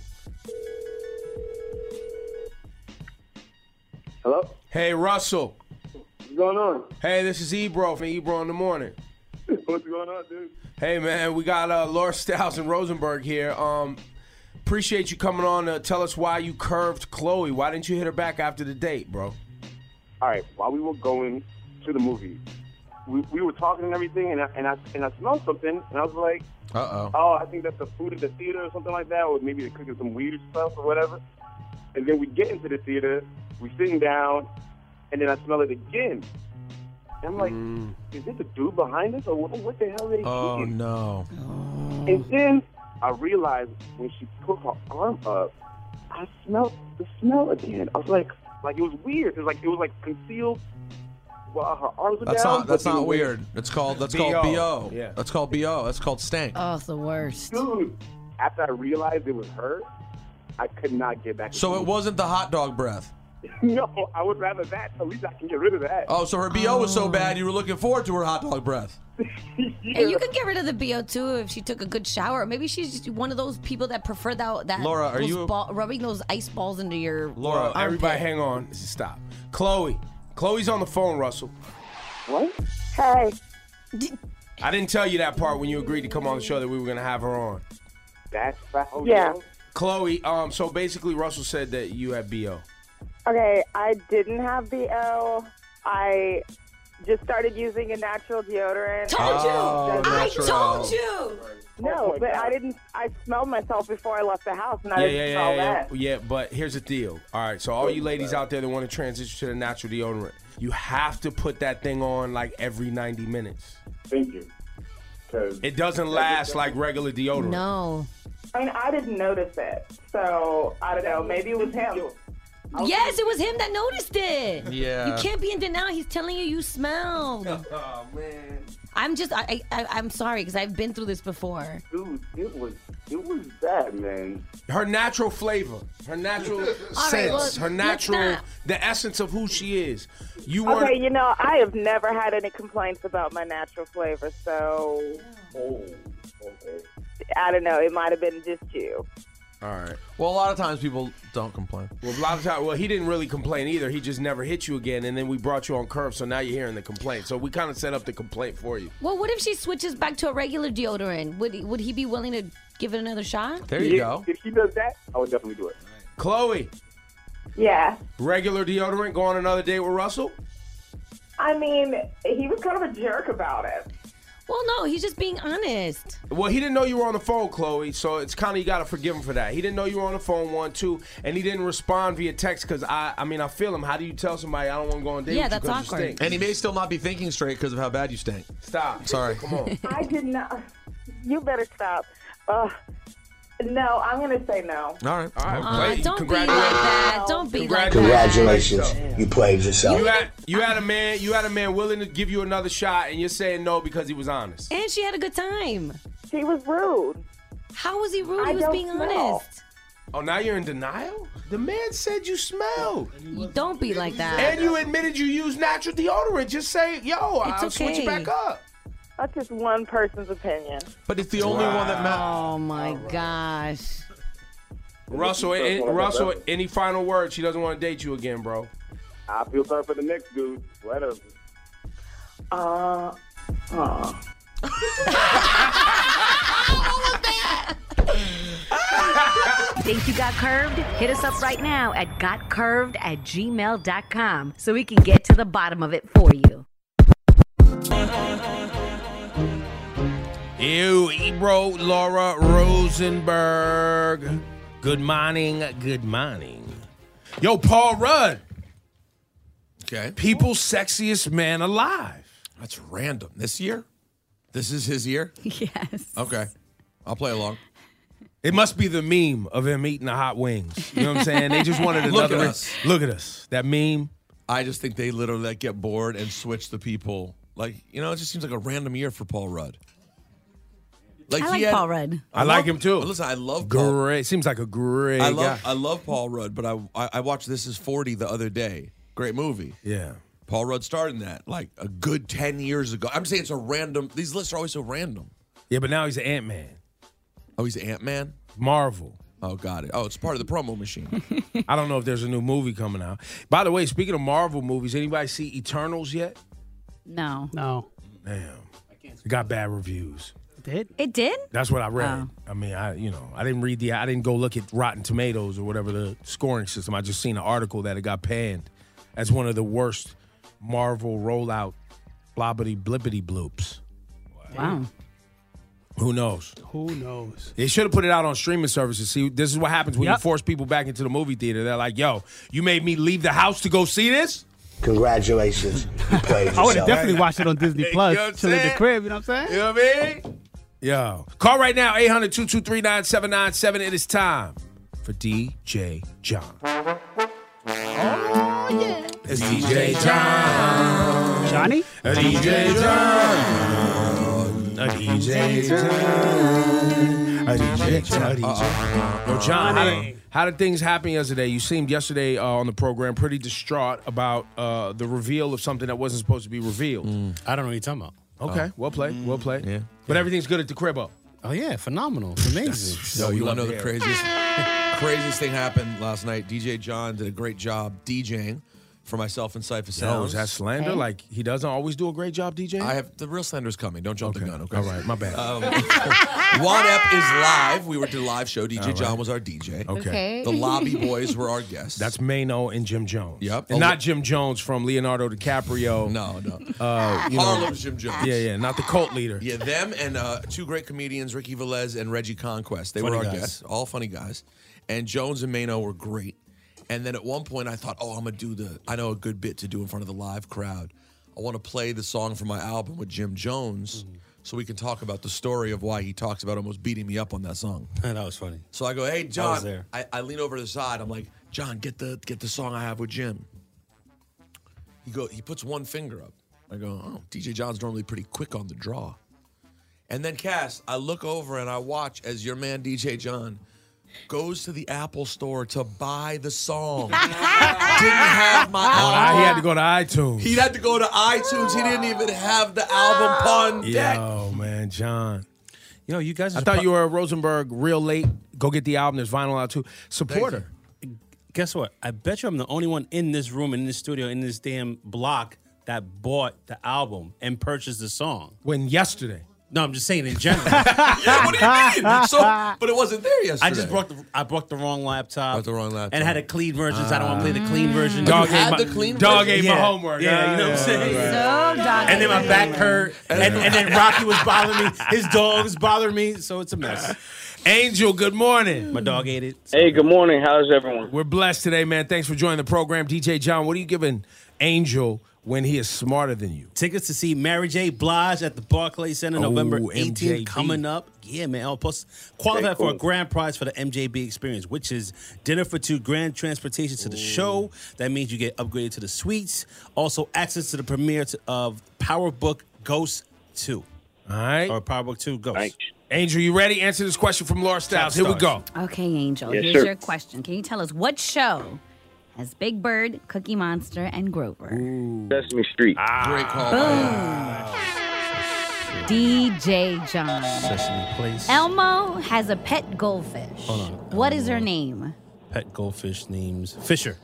Hello? Hey, Russell. What's going on? Hey, this is Ebro from Ebro in the Morning. What's going on, dude? Hey, man, we got uh, Laura Stiles and Rosenberg here. Um, appreciate you coming on to tell us why you curved Chloe. Why didn't you hit her back after the date, bro? All right, while we were going to the movie, we, we were talking and everything, and I, and I and I smelled something, and I was like, Uh-oh. oh, I think that's the food at the theater or something like that, or maybe they're cooking some weird stuff or whatever. And then we get into the theater, we sitting down, and then I smell it again. And I'm like, Mm. is this a dude behind us, or what, what the hell are they Oh, cooking? no. And then I realized when she put her arm up, I smelled the smell again. I was like, like it was weird. It was like it was like concealed while her arms were That's down. not that's but in a not way- weird. That's called that's B called O. B O. Yeah. That's called B O. That's called stank. Oh, it's the worst. Dude, after I realized it was her, I could not get back. So it wasn't the hot dog breath. No, I would rather that. At least I can get rid of that. Oh, so her B O was so bad you were looking forward to her hot dog breath. And you could get rid of the B O too if she took a good shower. Maybe she's just one of those people that prefer that. that Laura, are those you a- ball, rubbing those ice balls into your Laura, armpit. everybody hang on. Stop. Chloe. Chloe's on the phone, Russell. What? Hey. I didn't tell you that part when you agreed to come on the show that we were going to have her on. That's foul. Yeah. Chloe, um, so basically Russell said that you had B O. Okay, I didn't have B O. I just started using a natural deodorant. Told you. Oh, I natural. told you. No, Oh my but God. I didn't. I smelled myself before I left the house, and I Yeah, didn't yeah, smell yeah, yeah, that. yeah. But here's the deal. All right, so all you ladies out there that want to transition to the natural deodorant, you have to put that thing on like every ninety minutes. Thank you. 'Cause It doesn't last like regular deodorant. No. I mean, I didn't notice it, so I don't know. Maybe it was him. Yes, it was him that noticed it. Yeah. You can't be in denial. He's telling you you smelled. Oh, man. I'm just, I, I, I'm sorry because I've been through this before. Dude, it was it was bad, man. Her natural flavor, her natural right, sense, well, her let's natural, not- the essence of who she is. You weren't. Okay, you know, I have never had any complaints about my natural flavor, so Oh, okay. I don't know. It might have been just you. All right. Well, a lot of times people don't complain. Well, a lot of times, well, he didn't really complain either. He just never hit you again, and then we brought you on Curve, so now you're hearing the complaint. So we kind of set up the complaint for you. Well, what if she switches back to a regular deodorant? Would he, would he be willing to give it another shot? There you go. If she does that, I would definitely do it. Chloe, Yeah. regular deodorant, go on another date with Russell? I mean, he was kind of a jerk about it. Well, no, he's just being honest. Well, he didn't know you were on the phone, Chloe, so it's kind of, you got to forgive him for that. He didn't know you were on the phone, one, two, and he didn't respond via text because, I I mean, I feel him. How do you tell somebody I don't want to go on a date Yeah, with that's you 'cause you awkward. stink? And he may still not be thinking straight because of how bad you stink. Stop. Sorry. Come on. I did not. You better stop. Uh, no, I'm going to say no. All right. All right. Aw, Play. don't be like Congratulations. that. Don't be like that. Congratulations. You played yourself. You had you had a man you had a man willing to give you another shot, and you're saying no because he was honest. And she had a good time. He was rude. How was he rude? I He was don't being smell. honest. Oh, now you're in denial? The man said you smelled. You don't be like that. And you admitted you use natural deodorant. Just say, yo, It's I'll switch it okay. back up. That's just one person's opinion. But it's the only one that matters. Oh my gosh. Russell, any, Russell, any final words? She doesn't want to date you again, bro. I feel sorry for the next dude. Whatever. Uh, uh. Think you got curved? Hit us up right now at gotcurved at gmail dot com so we can get to the bottom of it for you. Ew, Ebro, Laura Rosenberg. Good morning, good morning. Yo, Paul Rudd. Okay. People's sexiest man alive. That's random. This year? This is his year? Yes. Okay. I'll play along. It must be the meme of him eating the hot wings. You know what I'm saying? They just wanted Look another. at us. Look at us. That meme. I just think they literally like, get bored and switch the people. Like, you know, it just seems like a random year for Paul Rudd. I he like had- Paul Rudd. I, like him too. Listen, I love Paul. Great. Seems like a great I love guy. I love Paul Rudd, but I, I I watched This Is forty the other day. Great movie. Yeah. Paul Rudd starred in that like a good ten years ago. I'm saying it's a random. These lists are always so random. Yeah, but now he's an Ant-Man. Oh, he's Ant-Man? Marvel. Oh, got it. Oh, it's part of the promo machine. I don't know if there's a new movie coming out. By the way, speaking of Marvel movies, anybody see Eternals yet? No. No. Damn. It got bad reviews. It did? It did? That's what I read. Oh. I mean, I you know, I didn't read the I didn't go look at Rotten Tomatoes or whatever the scoring system. I just seen an article that it got panned as one of the worst Marvel rollout blobbity blippity bloops. Wow. Who knows? Who knows? They should have put it out on streaming services. See, this is what happens when Yep. you force people back into the movie theater. They're like, yo, you made me leave the house to go see this? Congratulations. You played yourself. I would have definitely watched it on Disney Plus. You know what I'm Chill in the saying? crib, you know what I'm saying? You know what I mean? Yo. Call right now, eight hundred, two two three, nine seven nine seven. It is time for D J John. Oh, yeah. It's D J John. Johnny? A D J John. A D J John. A D J John. A D J John. Yo, John, how did, how did things happen yesterday? You seemed yesterday uh, on the program pretty distraught about uh, the reveal of something that wasn't supposed to be revealed. I don't know what you're talking about. Okay, well played, well played. Yeah. But everything's good at the crib, up. Oh, yeah, phenomenal. It's amazing. Yo, we you want love to know to the hear it. craziest, craziest thing happened last night? D J John did a great job DJing for myself and Cypher Yo, Sounds. is that slander? Like, he doesn't always do a great job DJing? I have the real slander's coming. Don't jump Okay. the gun, okay? All right, my bad. Um, One Ep is live. We were to a live show. D J All John right. was our D J. Okay. Okay. The Lobby Boys were our guests. That's Mano and Jim Jones. Yep. And not Jim Jones from Leonardo DiCaprio. No, no. Uh, you know, Harlem's Jim Jones. Yeah, yeah, not the cult leader. Yeah, them and uh, two great comedians, Ricky Velez and Reggie Conquest. They Funny were our guys. guests, all funny guys. And Jones and Mano were great. And then at one point I thought, oh, I'm going to do the, I know a good bit to do in front of the live crowd. I want to play the song from my album with Jim Jones Mm-hmm. so we can talk about the story of why he talks about almost beating me up on that song. That was funny. So I go, hey, I was John. there. I, I lean over to the side. I'm like, John, get the get the song I have with Jim. He go, he puts one finger up. I go, oh, D J John's normally pretty quick on the draw. And then, Cass, I look over and I watch as your man D J John goes to the Apple store to buy the song. Didn't have my Oh, album. he had to go to iTunes. He had to go to iTunes. He didn't even have the album pun deck. Yo, man, John. Yo, you guys. I are thought pro- you were a Rosenberg real late. Go get the album. There's vinyl out too. Support her. Guess what? I bet you I'm the only one in this room, in this studio, in this damn block that bought the album and purchased the song. When yesterday? No, I'm just saying in general. Yeah, what do you mean? So, but it wasn't there yesterday. I just brought the I brought the wrong laptop. Brought the wrong laptop. And had a clean version, so I don't want to play the clean version. Dog You had ate the my, clean dog version? ate yeah. my homework. Yeah, you know what I'm saying? So dog And then my back hurt, and, and then Rocky was bothering me. His dog was bothering me, so it's a mess. Angel, good morning. My dog ate it. Hey, good morning. How's everyone? We're blessed today, man. Thanks for joining the program. D J John, what are you giving Angel when he is smarter than you? Tickets to see Mary J. Blige at the Barclays Center Oh, November M J B. eighteenth coming up. Yeah, man. Oh, plus, qualify Very for a cool. grand prize for the M J B experience, which is dinner for two, grand transportation to the show. That means you get upgraded to the suites. Also, access to the premiere to, of Power Book Ghost two. All right. Or Power Book two Ghost. Thanks. Angel, you ready? Answer this question from Laura Styles. Here we go. Okay, Angel. Yes, here's sir. your question. Can you tell us what show has Big Bird, Cookie Monster, and Grover? Sesame Street. Great call. Boom. D J John. Sesame Place. Elmo has a pet goldfish. Hold on. What is her name? Pet goldfish names. Fisher.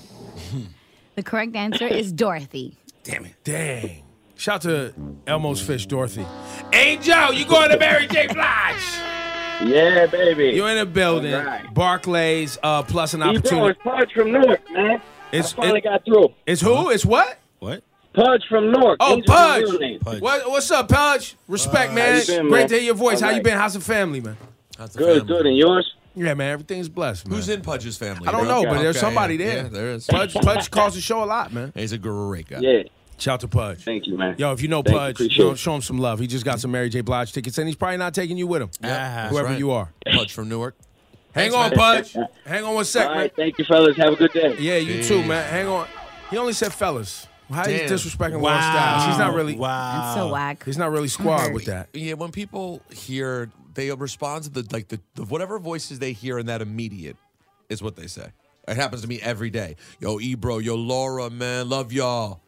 The correct answer is Dorothy. Damn it. Dang. Shout to Elmo's Fish, Dorothy. Angel, you going to Mary J. Blige? Yeah, baby. You're in a building. All right. Barclays, uh, plus an Hey, bro, opportunity. it's Pudge from Newark, man. It's, I finally it- got through. it's who? It's what? What? Pudge from Newark. Oh, Angel's my real Pudge. name. Pudge. What, what's up, Pudge? Respect, man. How you been, Great man? to hear your voice. All How you right. been? How's the family, man? How's the Good, family? good. And yours? Yeah, man. Everything's blessed, man. Who's in Pudge's family? I don't bro? know, but there's Okay, somebody yeah. there. Yeah, there is. Pudge, Pudge calls the show a lot, man. He's a great guy. Yeah. Shout to Pudge. Thank you, man. Yo, if you know Thank you, Pudge, appreciate yo, it. show him some love. He just got some Mary J. Blige tickets, and he's probably not taking you with him. Ah, that's Whoever right. you are. Pudge from Newark. Hang Thanks, on, man. Pudge. Hang on one sec, All man. right. Thank you, fellas. Have a good day. Yeah, you too, man. Hang on. He only said fellas. How he's Damn. disrespecting Wow. Laura Styles? He's not really. Wow. That's so whack. He's not really squad with that. Yeah, when people hear, they respond to the like the, the whatever voices they hear in that immediate is what they say. It happens to me every day. Yo, Ebro, yo, Laura, man, love y'all.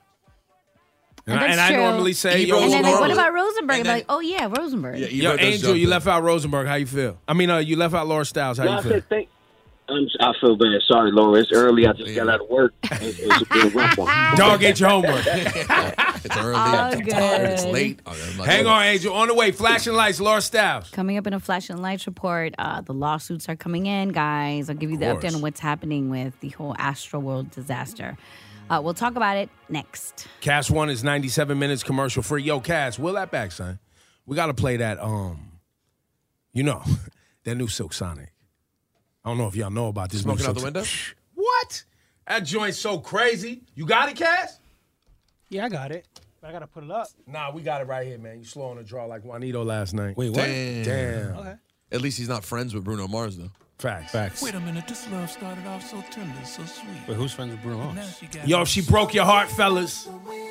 And, I, That's and I true. normally say, Ebro yo, And then, like, what normally- about Rosenberg? and I'm then- like, oh, yeah, Rosenberg. Yeah, yo, Ebro does Angel, jump you in. left out Rosenberg. How you feel? I mean, uh, you left out Laura Styles. How No, you I feel? said thank. I'm, I feel bad. Sorry, Laura. It's early. I just got out of work. It's, it's been a rough one. Dog ate your homework. It's early. Oh, I'm tired. It's good. late. Oh, I'm like, Hang oh. on, Angel. On the way. Flashing lights. Laura Styles. Coming up in a Flash and Lights report, uh, the lawsuits are coming in, guys. I'll give you the Of update course. on what's happening with the whole Astro World disaster. Uh, we'll talk about it next. Cast One is ninety-seven minutes commercial free. Yo, Cass, wheel that back, son. We got to play that, um, you know, that new Silk Sonic. I don't know if y'all know about this. Smoking new out the Silk window? Shh. What? That joint's so crazy. You got it, Cass? Yeah, I got it. I gotta put it up. Nah, we got it right here, man. You slow on the draw like Juanito last night. Wait, what? Damn. Damn. Okay. At least he's not friends with Bruno Mars, though. Facts. Facts. Wait a minute, this love started off so tender, so sweet. Wait, who's friends with Bruno Now Mars? she got Yo, me if she broke your heart, fellas,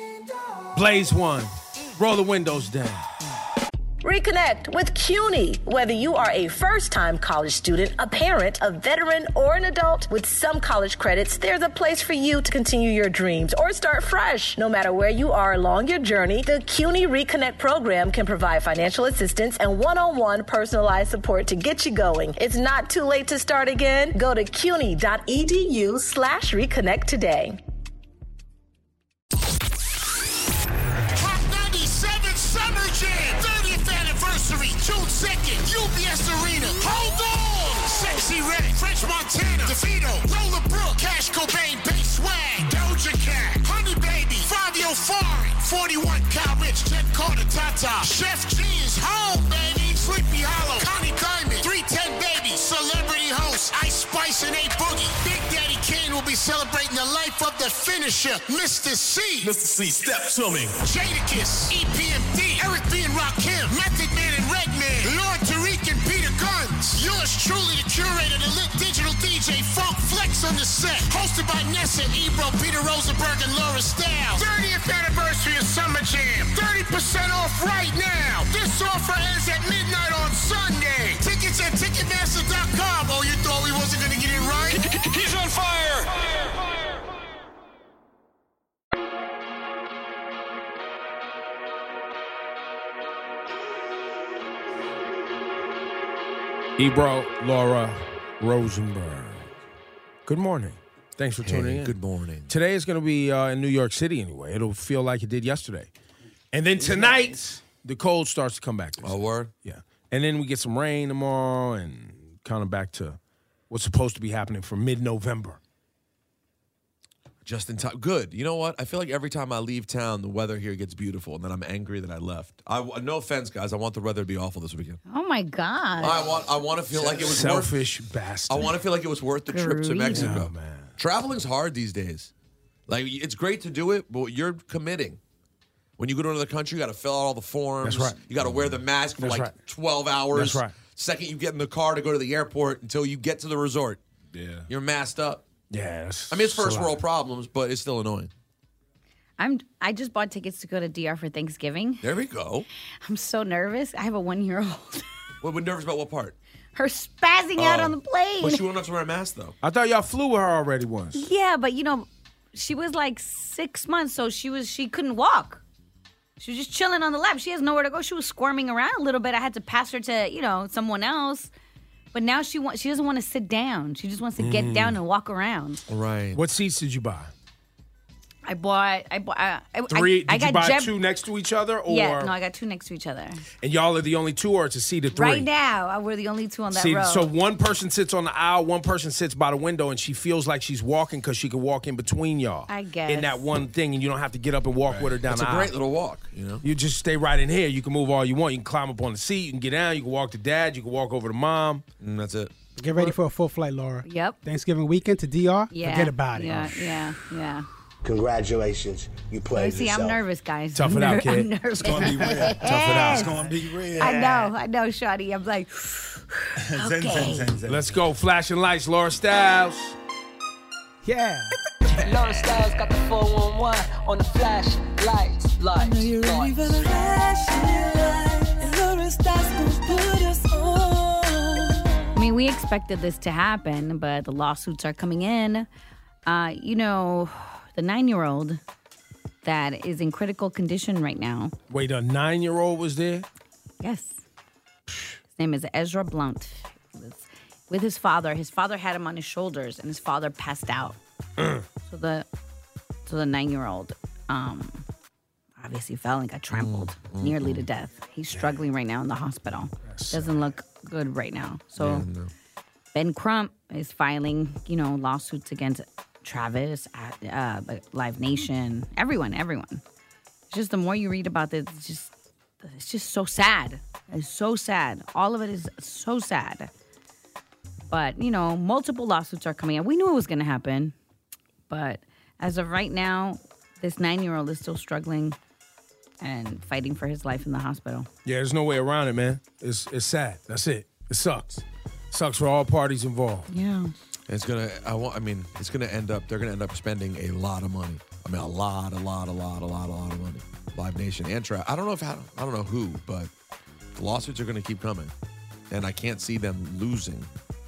Blaze one. Roll the windows down. Reconnect with CUNY. Whether you are a first-time college student, a parent, a veteran, or an adult, with some college credits, there's a place for you to continue your dreams or start fresh. No matter where you are along your journey, the CUNY Reconnect program can provide financial assistance and one-on-one personalized support to get you going. It's not too late to start again. Go to cuny.edu slash reconnect today. Hot ninety-seven Summer Jam, thirtieth anniversary, June second, U B S Arena. Hold on! Sexy Red, French Montana, DeVito, Roller Brook, Cash Cobain, Bass Swag, Doja Cat, Honey Baby, Fabio Foreign, forty-one Cal Rich, Jen Carter, Tata, Chef G is home, baby, Sleepy Hollow, Connie Diamond, three ten Baby, Celebrity Host, Ice Spice and A Boogie. Big Daddy Kane will be celebrating the life of the finisher, Mister C. Mister C, step to me. Jadakiss, E P M D, Eric B. and Rakim, Method Man and Redman, Lord Tariq and Peter Guns. Yours truly, the curator, the lit digital D J, Funk Flex on the set. Hosted by Nessa, Ebro, Peter Rosenberg, and Laura Styles. thirtieth anniversary of Summer Jam. thirty percent off right now. This offer ends at midnight on Sunday. Tickets at Ticketmaster dot com. Oh, you thought we wasn't going to get it right? He's on fire. Ebro, Laura Rosenberg. Good morning. Thanks for tuning Hey, in. good morning. Today is going to be uh, in New York City anyway. It'll feel like it did yesterday. And then tonight, the cold starts to come back. Oh, word? Yeah. And then we get some rain tomorrow and kind of back to what's supposed to be happening for mid-November. Just in time. Good. You know what? I feel like every time I leave town, the weather here gets beautiful, and then I'm angry that I left. I, no offense, guys. I want the weather to be awful this weekend. Oh my God. I want. I want to feel like it was Selfish worth, bastard. I want to feel like it was worth the trip to Greedy. Mexico. Oh, man. Traveling's hard these days. Like it's great to do it, but you're committing. When you go to another country, you got to fill out all the forms. That's right. You got to wear the mask for That's like right. twelve hours. That's right. Second, you get in the car to go to the airport until you get to the resort. Yeah. You're masked up. Yeah. That's, I mean, it's that's first a lot. world problems, but it's still annoying. I'm. I just bought tickets to go to D R for Thanksgiving. There we go. I'm so nervous. I have a one-year-old. What, what nervous about what part? Her spazzing out Oh. on the plane. But she won't have to wear a mask, though. I thought y'all flew with her already once. Yeah, but you know, she was like six months, so she was she couldn't walk. She was just chilling on the lap. She has nowhere to go. She was squirming around a little bit. I had to pass her to you know someone else. But now she wants. She doesn't want to sit down. She just wants to get Mm. down and walk around. Right. What seats did you buy? I bought. I bought. I, I, Three? I, I did you got buy Jeb- two next to each other? Or Yeah, no, I got two next to each other. And y'all are the only two, or it's a seat of three? Right now, I- we're the only two on that See, row. so one person sits on the aisle, one person sits by the window, and she feels like she's walking because she can walk in between y'all. I guess. In that one thing, and you don't have to get up and walk with her down It's the a aisle. great little walk, you know? You just stay right in here. You can move all you want. You can climb up on the seat. You can get down. You can walk to dad. You can walk over to mom. And that's it. Get ready for a full flight, Laura. Yep. Thanksgiving weekend to D R. Yeah. Forget about it. Yeah, yeah, yeah. Congratulations. You played See, yourself. I'm nervous, guys. Tough I'm it out, ner- kid. I'm nervous. It's gonna be real. Tough it out. It's gonna be real. I know, I know, Shawty. I'm like, Zen, zen, zen, zen. Let's go. Flashing lights, Laura Styles. Yeah. Laura Styles got the four one one on the flash lights. Lights. You ready for the flashing light? And Laura Styles gon' put us on. I mean, we expected this to happen, but the lawsuits are coming in. Uh, you know, the nine-year-old that is in critical condition right now. Wait, a nine-year-old was there? Yes. His name is Ezra Blount. He was with his father. His father had him on his shoulders, and his father passed out. so the so the nine-year-old um, obviously fell and got trampled Mm, nearly to death. He's struggling right now in the hospital. Doesn't look good right now. So Yeah, no. Ben Crump is filing, you know, lawsuits against Travis, uh, Live Nation, everyone, everyone. It's just the more you read about this, it's just, it's just so sad. It's so sad. All of it is so sad. But, you know, multiple lawsuits are coming out. We knew it was going to happen. But as of right now, this nine-year-old is still struggling and fighting for his life in the hospital. Yeah, there's no way around it, man. It's it's sad. That's it. It sucks. Sucks for all parties involved. Yeah. It's gonna. I want. I mean, it's gonna end up. They're gonna end up spending a lot of money. I mean, a lot, a lot, a lot, a lot, a lot of money. Live Nation and Tra. I don't know if I don't know who, but the lawsuits are gonna keep coming, and I can't see them losing.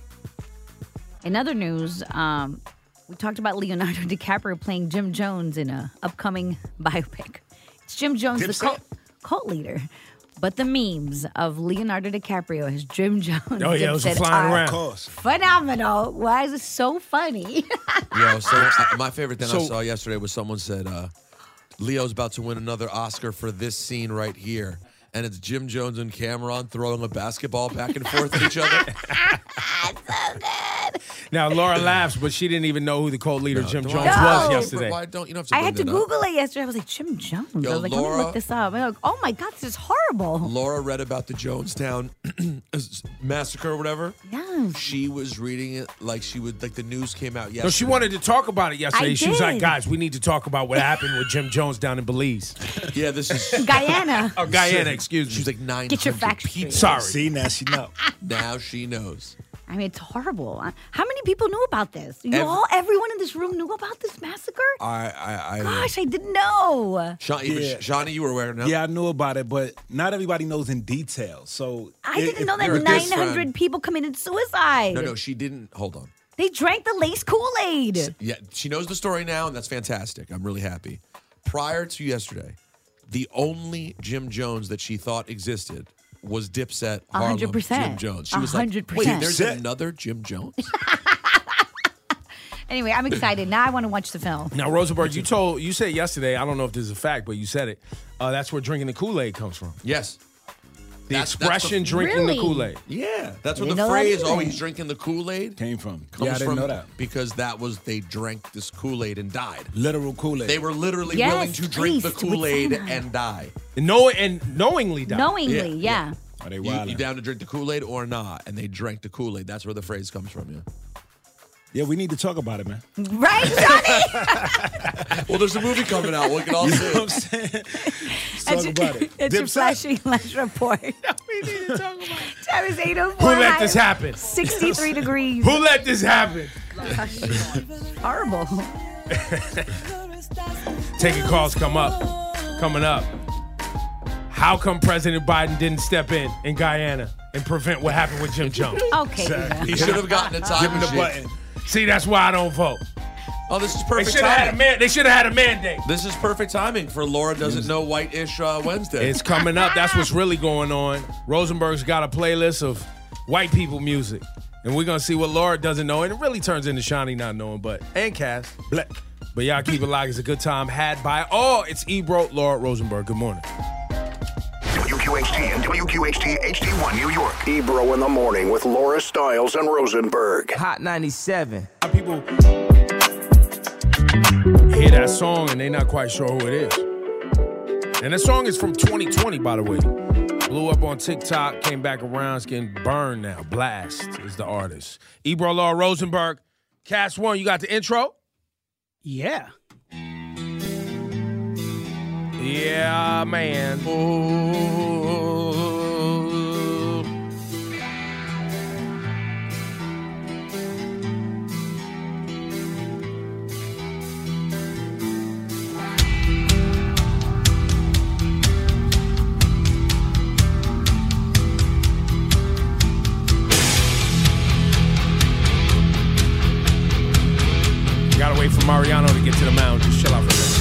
In other news, um, we talked about Leonardo DiCaprio playing Jim Jones in a upcoming biopic. It's Jim Jones, the Dipset? cult, cult leader. But the memes of Leonardo DiCaprio as Jim Jones Oh, yeah, it was Dipset flying are around. Of course. phenomenal. Why is it so funny? Yo, so I, my favorite thing I So- saw yesterday was someone said, uh, "Leo's about to win another Oscar for this scene right here." And it's Jim Jones and Cameron throwing a basketball back and forth at each other. so good. Now, Laura laughs, but she didn't even know who the cult leader No, Jim don't- Jones No. was yesterday. Why don't you don't have to I bring had to that up. Google it yesterday. I was like, Jim Jones. Yo, I was like, let me Laura- look this up. I'm like, oh my God, this is horrible. Laura read about the Jonestown massacre or whatever. Yes. She was reading it like she would, like the news came out yesterday. No, she wanted to talk about it yesterday. I She was like, did. guys, we need to talk about what happened with Jim Jones down in Belize. Yeah, this is Guyana. Oh, Guyana, excuse me. She's like nine. Get your facts straight. Sorry. See, now she know. Now she knows. I mean, it's horrible. How many people knew about this? You Every- all, everyone in this room knew about this massacre? I, I, I. Gosh, I didn't know. Sha- even Yeah. Shawnee, you were aware, no? Yeah, I knew about it, but not everybody knows in detail. So I if- didn't if know that you're this nine friend- hundred people committed suicide. No, no, she didn't. Hold on. They drank the lace Kool-Aid. Yeah, she knows the story now, and that's fantastic. I'm really happy. Prior to yesterday, the only Jim Jones that she thought existed was Dipset A hundred Harlem percent. Jim Jones. She A was like, hundred wait, percent. there's Dipset. another Jim Jones? Anyway, I'm excited. Now I want to watch the film. Now, Rosenberg, you told you said yesterday. I don't know if this is a fact, but you said it. Uh, that's where drinking the Kool-Aid comes from. Yes. The That's- expression that's the- drinking Really? the Kool-Aid. Yeah, that's where Didn't the know that phrase either. "oh, he's drinking the Kool-Aid" Came from. comes Yeah, I didn't from know that. because that was they drank this Kool-Aid and died. Literal Kool-Aid. They were literally Yes, willing to drink the laced with Kool-Aid cyanide. and die. Know and knowingly die. Knowingly, yeah. Are they You, wild? you down to drink the Kool-Aid or not? And they drank the Kool-Aid. That's where the phrase comes from. Yeah. Yeah, we need to talk about it, man. Right, Johnny? Well, there's a movie coming out. We can all You see know what I'm it. saying? Let's It's talk your- about it. It's your Dipset. flashing lights report. we need to talk about it. Time is eight oh Who four. let this happen? sixty-three degrees. Who let this happen? Horrible. Taking calls come up. Coming up. How come President Biden didn't step in in Guyana and prevent what happened with Jim Jones? Okay. He should have gotten a time Give him the machine. button. See, that's why I don't vote. Oh, this is They perfect should have had a timing. man. They should have had a mandate. This is perfect timing for Laura Doesn't Know White-ish uh, Wednesday. It's coming up. That's what's really going on. Rosenberg's got a playlist of white people music. And we're going to see what Laura doesn't know. And it really turns into Shawnee not knowing, but, and Cass. Black. But y'all keep it locked. It's a good time had by all. It's Ebro, Laura Rosenberg. Good morning. W Q H T and W Q H T H D one New York. Ebro in the morning with Laura Stiles and Rosenberg. Hot ninety-seven. People hear that song and they not quite sure who it is. And the song is from twenty twenty, by the way. Blew up on TikTok, came back around. It's getting burned now. Blast is the artist. Ebro, Laura Rosenberg. Cast One, you got the intro? Yeah. Yeah, man. Gotta wait for Mariano to get to the mound. Just chill out for a minute.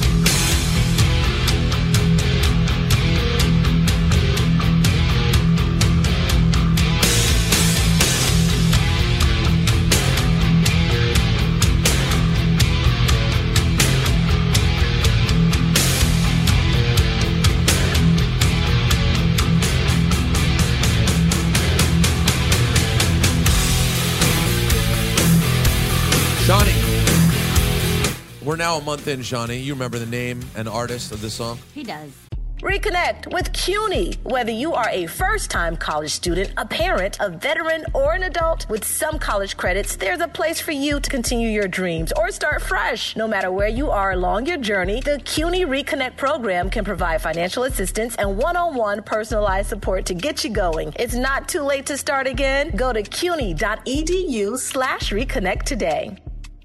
Shawnee. We're now a month in, Shawnee. You remember the name and artist of this song? He does. Reconnect with CUNY. Whether you are a first-time college student, a parent, a veteran, or an adult, with some college credits, there's a place for you to continue your dreams or start fresh. No matter where you are along your journey, the CUNY Reconnect program can provide financial assistance and one-on-one personalized support to get you going. It's not too late to start again. Go to cuny.edu slash reconnect today.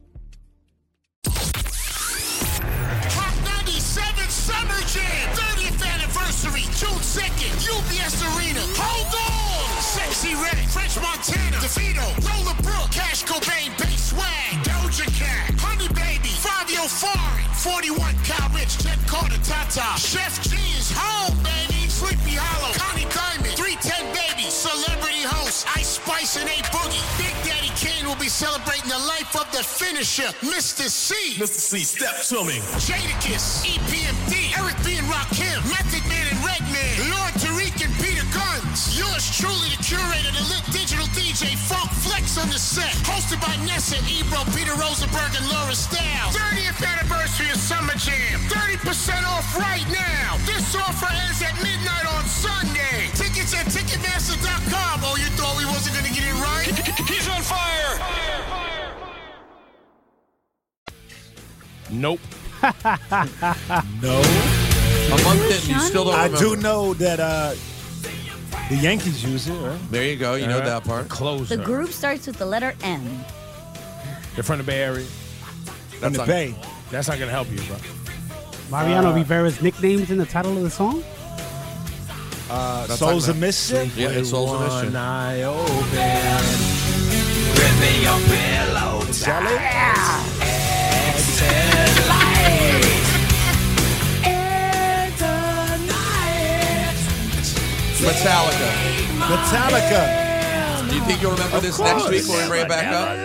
Hot ninety-seven Summer Jam, thirtieth anniversary, June second, U B S Arena. Hold on! Sexy Red, French Montana, DeVito, Roller Brook, Cash Cobain, Bass Swag, Doja Cat, Honey Baby, Fabio Foreign, forty-one Cal Rich, Jet Carter, Tata, Chef G is home, baby, Sleepy Hollow, Connie Diamond, three ten Baby, Celebrity Host, Ice Spice and A Boogie. Big Daddy Kane will be celebrating the life of the finisher, Mister C. Mister C, step to me. Jadakiss, E P M D, Eric B. and Rakim, Method Man and Redman, Lord Tariq and Peter Guns. Yours truly, the curator, the lit digital D J, Funk Flex on the set. Hosted by Nessa, Ebro, Peter Rosenberg, and Laura Stiles. thirtieth anniversary of Summer Jam. thirty percent off right now. This offer ends at midnight on Sunday. Tickets at Ticketmaster dot com. Oh, you thought we wasn't going to get it right? He's on fire. Nope. No. A month in, you still don't I remember. do know that uh, the Yankees use it, right? There you go. You know All right. that part. Closer. The group starts with the letter M. They're from the Bay Area. From That's the not- Bay. That's not gonna help you, bro. Mariano Uh, Rivera's nicknames in the title of the song? Uh, That's Souls like of that. Mischief. Yeah, it's Souls of One Mischief. eye open. Give me your pillow. Sell it? Into night. Metallica. Metallica. Do you think you'll remember this next week when we bring it back up?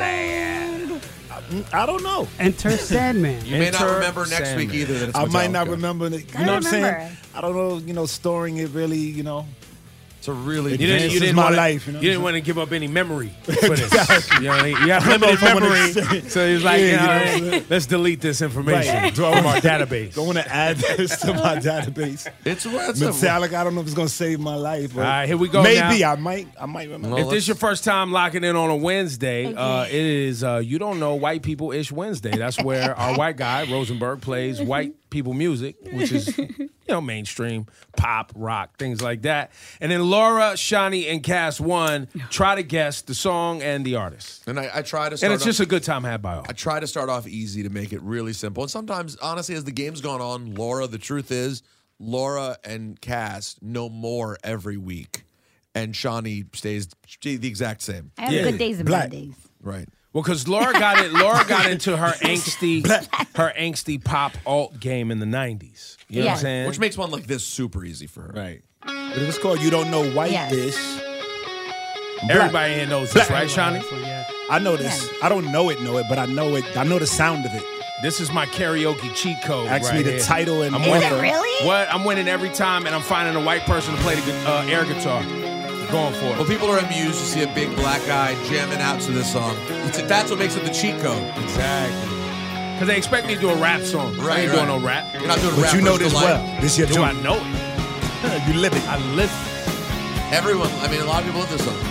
I don't know. Enter Sandman. You may not Enter remember next Sandman. week either that it's I might not Metallica. remember. The, you Gotta know what I'm saying? remember. I don't know. You know, storing it really. You know, It's a really It You didn't, This you is didn't my want life, to, you know you didn't what want to give up any memory for this. Exactly. You know what I mean? You have I don't know limited if I wanna memory, say- so he's like, Yeah, you you know, know what I'm saying? let's delete this information Right. from our database. I want to add this to my database. It's, it's a- Metallica. I don't know if it's gonna save my life. But All right, here we go Maybe now. I might. I might remember. If this is your first time locking in on a Wednesday, uh, it is uh, You Don't Know White People Ish Wednesday. That's where our white guy, Rosenberg, plays white people music, which is, you know, mainstream, pop, rock, things like that. And then Laura, Shawnee, and Cass One try to guess the song and the artist. And I, I try to start And it's off, just a good time had by all. I try to start off easy to make it really simple. And sometimes, honestly, as the game's gone on, Laura, the truth is, Laura and Cass know more every week. And Shawnee stays the exact same. I have good days and bad days. Right. Well, because Laura got it. Laura got into her angsty, her angsty pop alt game in the nineties. You know what I'm saying? Which makes one like this super easy for her. Right. But if it's called You Don't Know White Yes. Dish. Everybody here knows this, right, Shawnee? I know this. I don't know it, know it, but I know it. I know the sound of it. This is my karaoke cheat code. Ask right me the here. title and I'm author. winning. Is it really? What? I'm winning every time, and I'm finding a white person to play the gu- uh, air guitar. Going for it. Well, people are amused to see a big black guy jamming out to this song. It's, that's what makes it the cheat code. Exactly. Because they expect me to do a rap song. I Right, ain't right. doing no rap. You're not doing But rap. you know versus this delight. well. This your Do joint. I know it? You live it. I live it. Everyone, I mean, a lot of people love this song.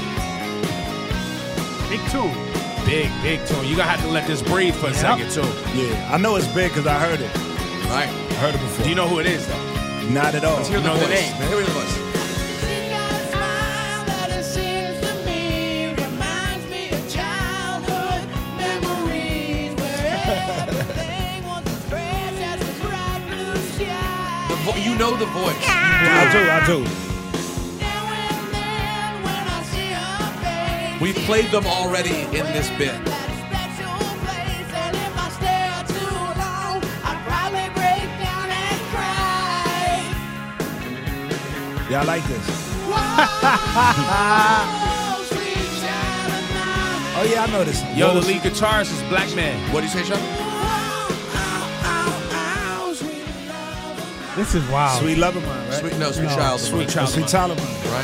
Big tune. Big, big tune. You're going to have to let this breathe for a second, too. Yeah, I know it's big because I heard it. Right. I heard it before. Do you know who it is, though? Not at all. Let's hear You the know the voice. name. Here we the voice. The vo- you know the voice. I do, I do. We played them already in this bit. Yeah, I like this. Oh, yeah, I know this. Yo, What the was- lead guitarist is Black Man. What do you say, Sean? This is wild. Sweet Love of Mine, right? Sweet, no, Sweet No. Child. of Sweet Mine. Child. Sweet Child of Mine. Right.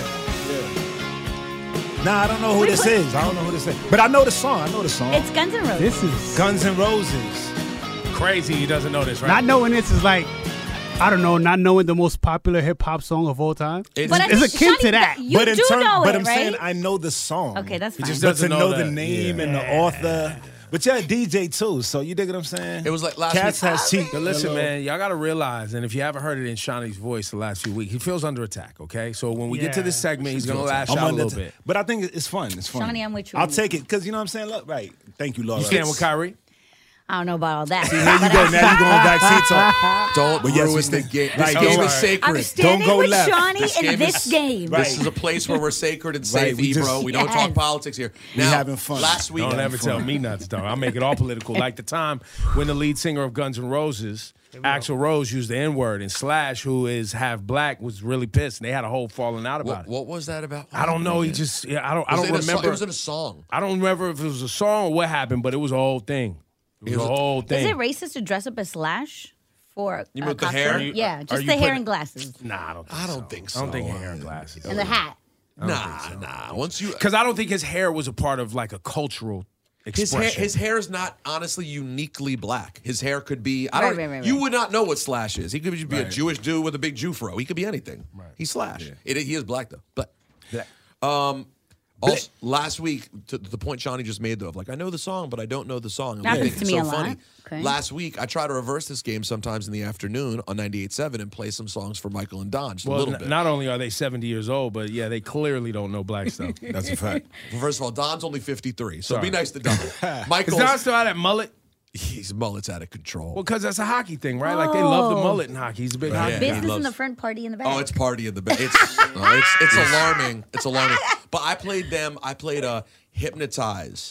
Nah, I don't know who this is. I don't know who this is. But I know the song. I know the song. It's Guns N' Roses. This is Guns N' Roses. Crazy he doesn't know this, right? not knowing this is like, I don't know, not knowing the most popular hip hop song of all time. It's, But I It's think, akin to Shawnee, that. You but in do turn- know but it, I'm right? saying I know the song. Okay, that's He fine. just But doesn't to know know the that. name Yeah. and the author. But you're a D J too, so you dig what I'm saying? It was like last Cats week. has cheat. But listen, man, y'all got to realize, and if you haven't heard it in Shawnee's voice the last few weeks, he feels under attack, okay? So when we get to this Yeah. segment, he's going to lash I'm out a under- little bit. But I think it's fun. It's fun. Shawnee, I'm with you. I'll take it because you know what I'm saying. Look, right. Thank you, Laura. You stand with Kyrie? I don't know about all that. There you go. Now you going backseat talk. Don't But yes, we ruin the stand- game. This Right, game don't is worry. sacred. I'm standing go with left. Shawnee This in game this is- game. Right. This is a place where we're sacred and Right, safe, we Ebro. just- we don't Yes. talk politics here. We Now, having fun. Last week, Don't Yeah, ever fun. tell me nuts, though. I'll make it all political. Like the time when the lead singer of Guns N' Roses, Axl Rose, used the N-word, and Slash, who is half black, was really pissed, and they had a whole falling out about what, it. what was that about? I don't know. He just, yeah, I don't, I Was don't it a so- remember. It was in a song. I don't remember if it was a song or what happened, but it was a whole thing. It was, It was a a- whole thing. Is it racist to dress up as Slash for You a mean with the costume? hair? Yeah, Are just you the hair putting- and glasses Nah, I don't. Think I don't so. think I don't think so. hair and glasses. and the hat. Nah, nah. Once you, Because I don't think his hair was a part of like a cultural his hair, expression. his hair is not honestly uniquely black. His hair could be. I Right, don't. right, right, you right. would not know what Slash is. He could just be a Right. Jewish dude with a big Jew fro. He could be anything. Right. He's Slash. Yeah. It, he is black though. But Black. um, also, last week, to the point Shawnee just made though, of like I know the song, but I don't know the song. And Happens I think to it's me so a lot. funny. Okay. Last week, I try to reverse this game sometimes in the afternoon on ninety-eight point seven and play some songs for Michael and Don, just Well, a little n- bit. not only are they seventy years old, but yeah, they clearly don't know black stuff. That's a fact. Well, first of all, Don's only fifty-three, so Sorry. be nice to Don. Is Michael's Don still out that mullet? he's mullet's out of control. Well, because that's a hockey thing, right? Like they love the Oh. mullet in hockey. He's a big Right. hockey Yeah. guy. Business in loves- the front, party in the back. Oh, it's party in the back. It's, no, it's it's alarming. It's alarming. But I played them. I played uh, Hypnotize.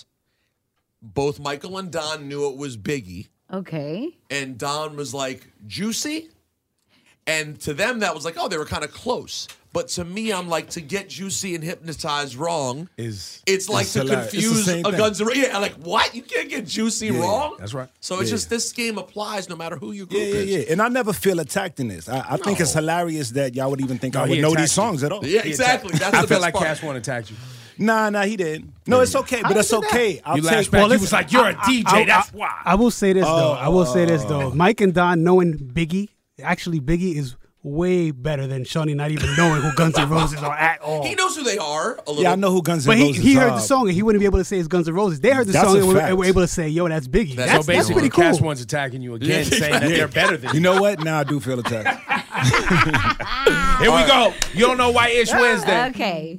Both Michael and Don knew it was Biggie, okay. and Don was like Juicy, and to them that was like, oh, they were kind of close. But to me, I'm like, to get Juicy and Hypnotized wrong is it's like it's to hilarious. It's the confuse same a thing. Guns N' Roses. Yeah, like what? You can't get Juicy Yeah, wrong. That's right. So it's Yeah. just this game applies no matter who your group Yeah, yeah, is. yeah. And I never feel attacked in this. I, I think it's hilarious that y'all would even think No, I he would know attacked these you. songs at all. Yeah, exactly. That's I the feel best like part. Cash One attacked you. Nah, nah, he didn't. No, it's okay, but that's okay. I'll You take. lashed back. Well, you listen, was like, "You're a D J." I, that's I, why. I will say this though. I will say this Oh. though. Mike and Don knowing Biggie, actually Biggie is way better than Shawnee not even knowing who Guns N' Roses are at all. He knows who they are a little. Yeah, I know who Guns N' But he, Roses he heard are. the song and he wouldn't be able to say it's Guns N' Roses. They heard the That's song a and were, fact. and were able to say, "Yo, that's Biggie." That's That's, so that's basically, pretty cool. Cash One's attacking you again, Yeah. saying that they're better than You you. know what? Now I do feel attacked. Here we go. You don't know why Ish Wednesday. Okay.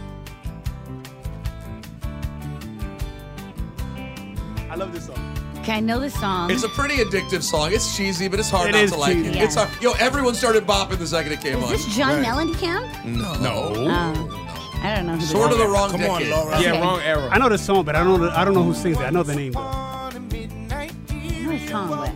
I love this song. Okay, I know this song. It's a pretty addictive song. It's cheesy, but it's hard It not is to like cheesy. it. It's hard. Yo, everyone started bopping the second it came Is on. this John Mellencamp? No. No. Oh, I don't know. Who Sort of the wrong Come on, decade. Laura. Yeah, Okay. wrong era. I know the song, but I don't know. I don't know who sings it. I know the name. Though. I know the song, but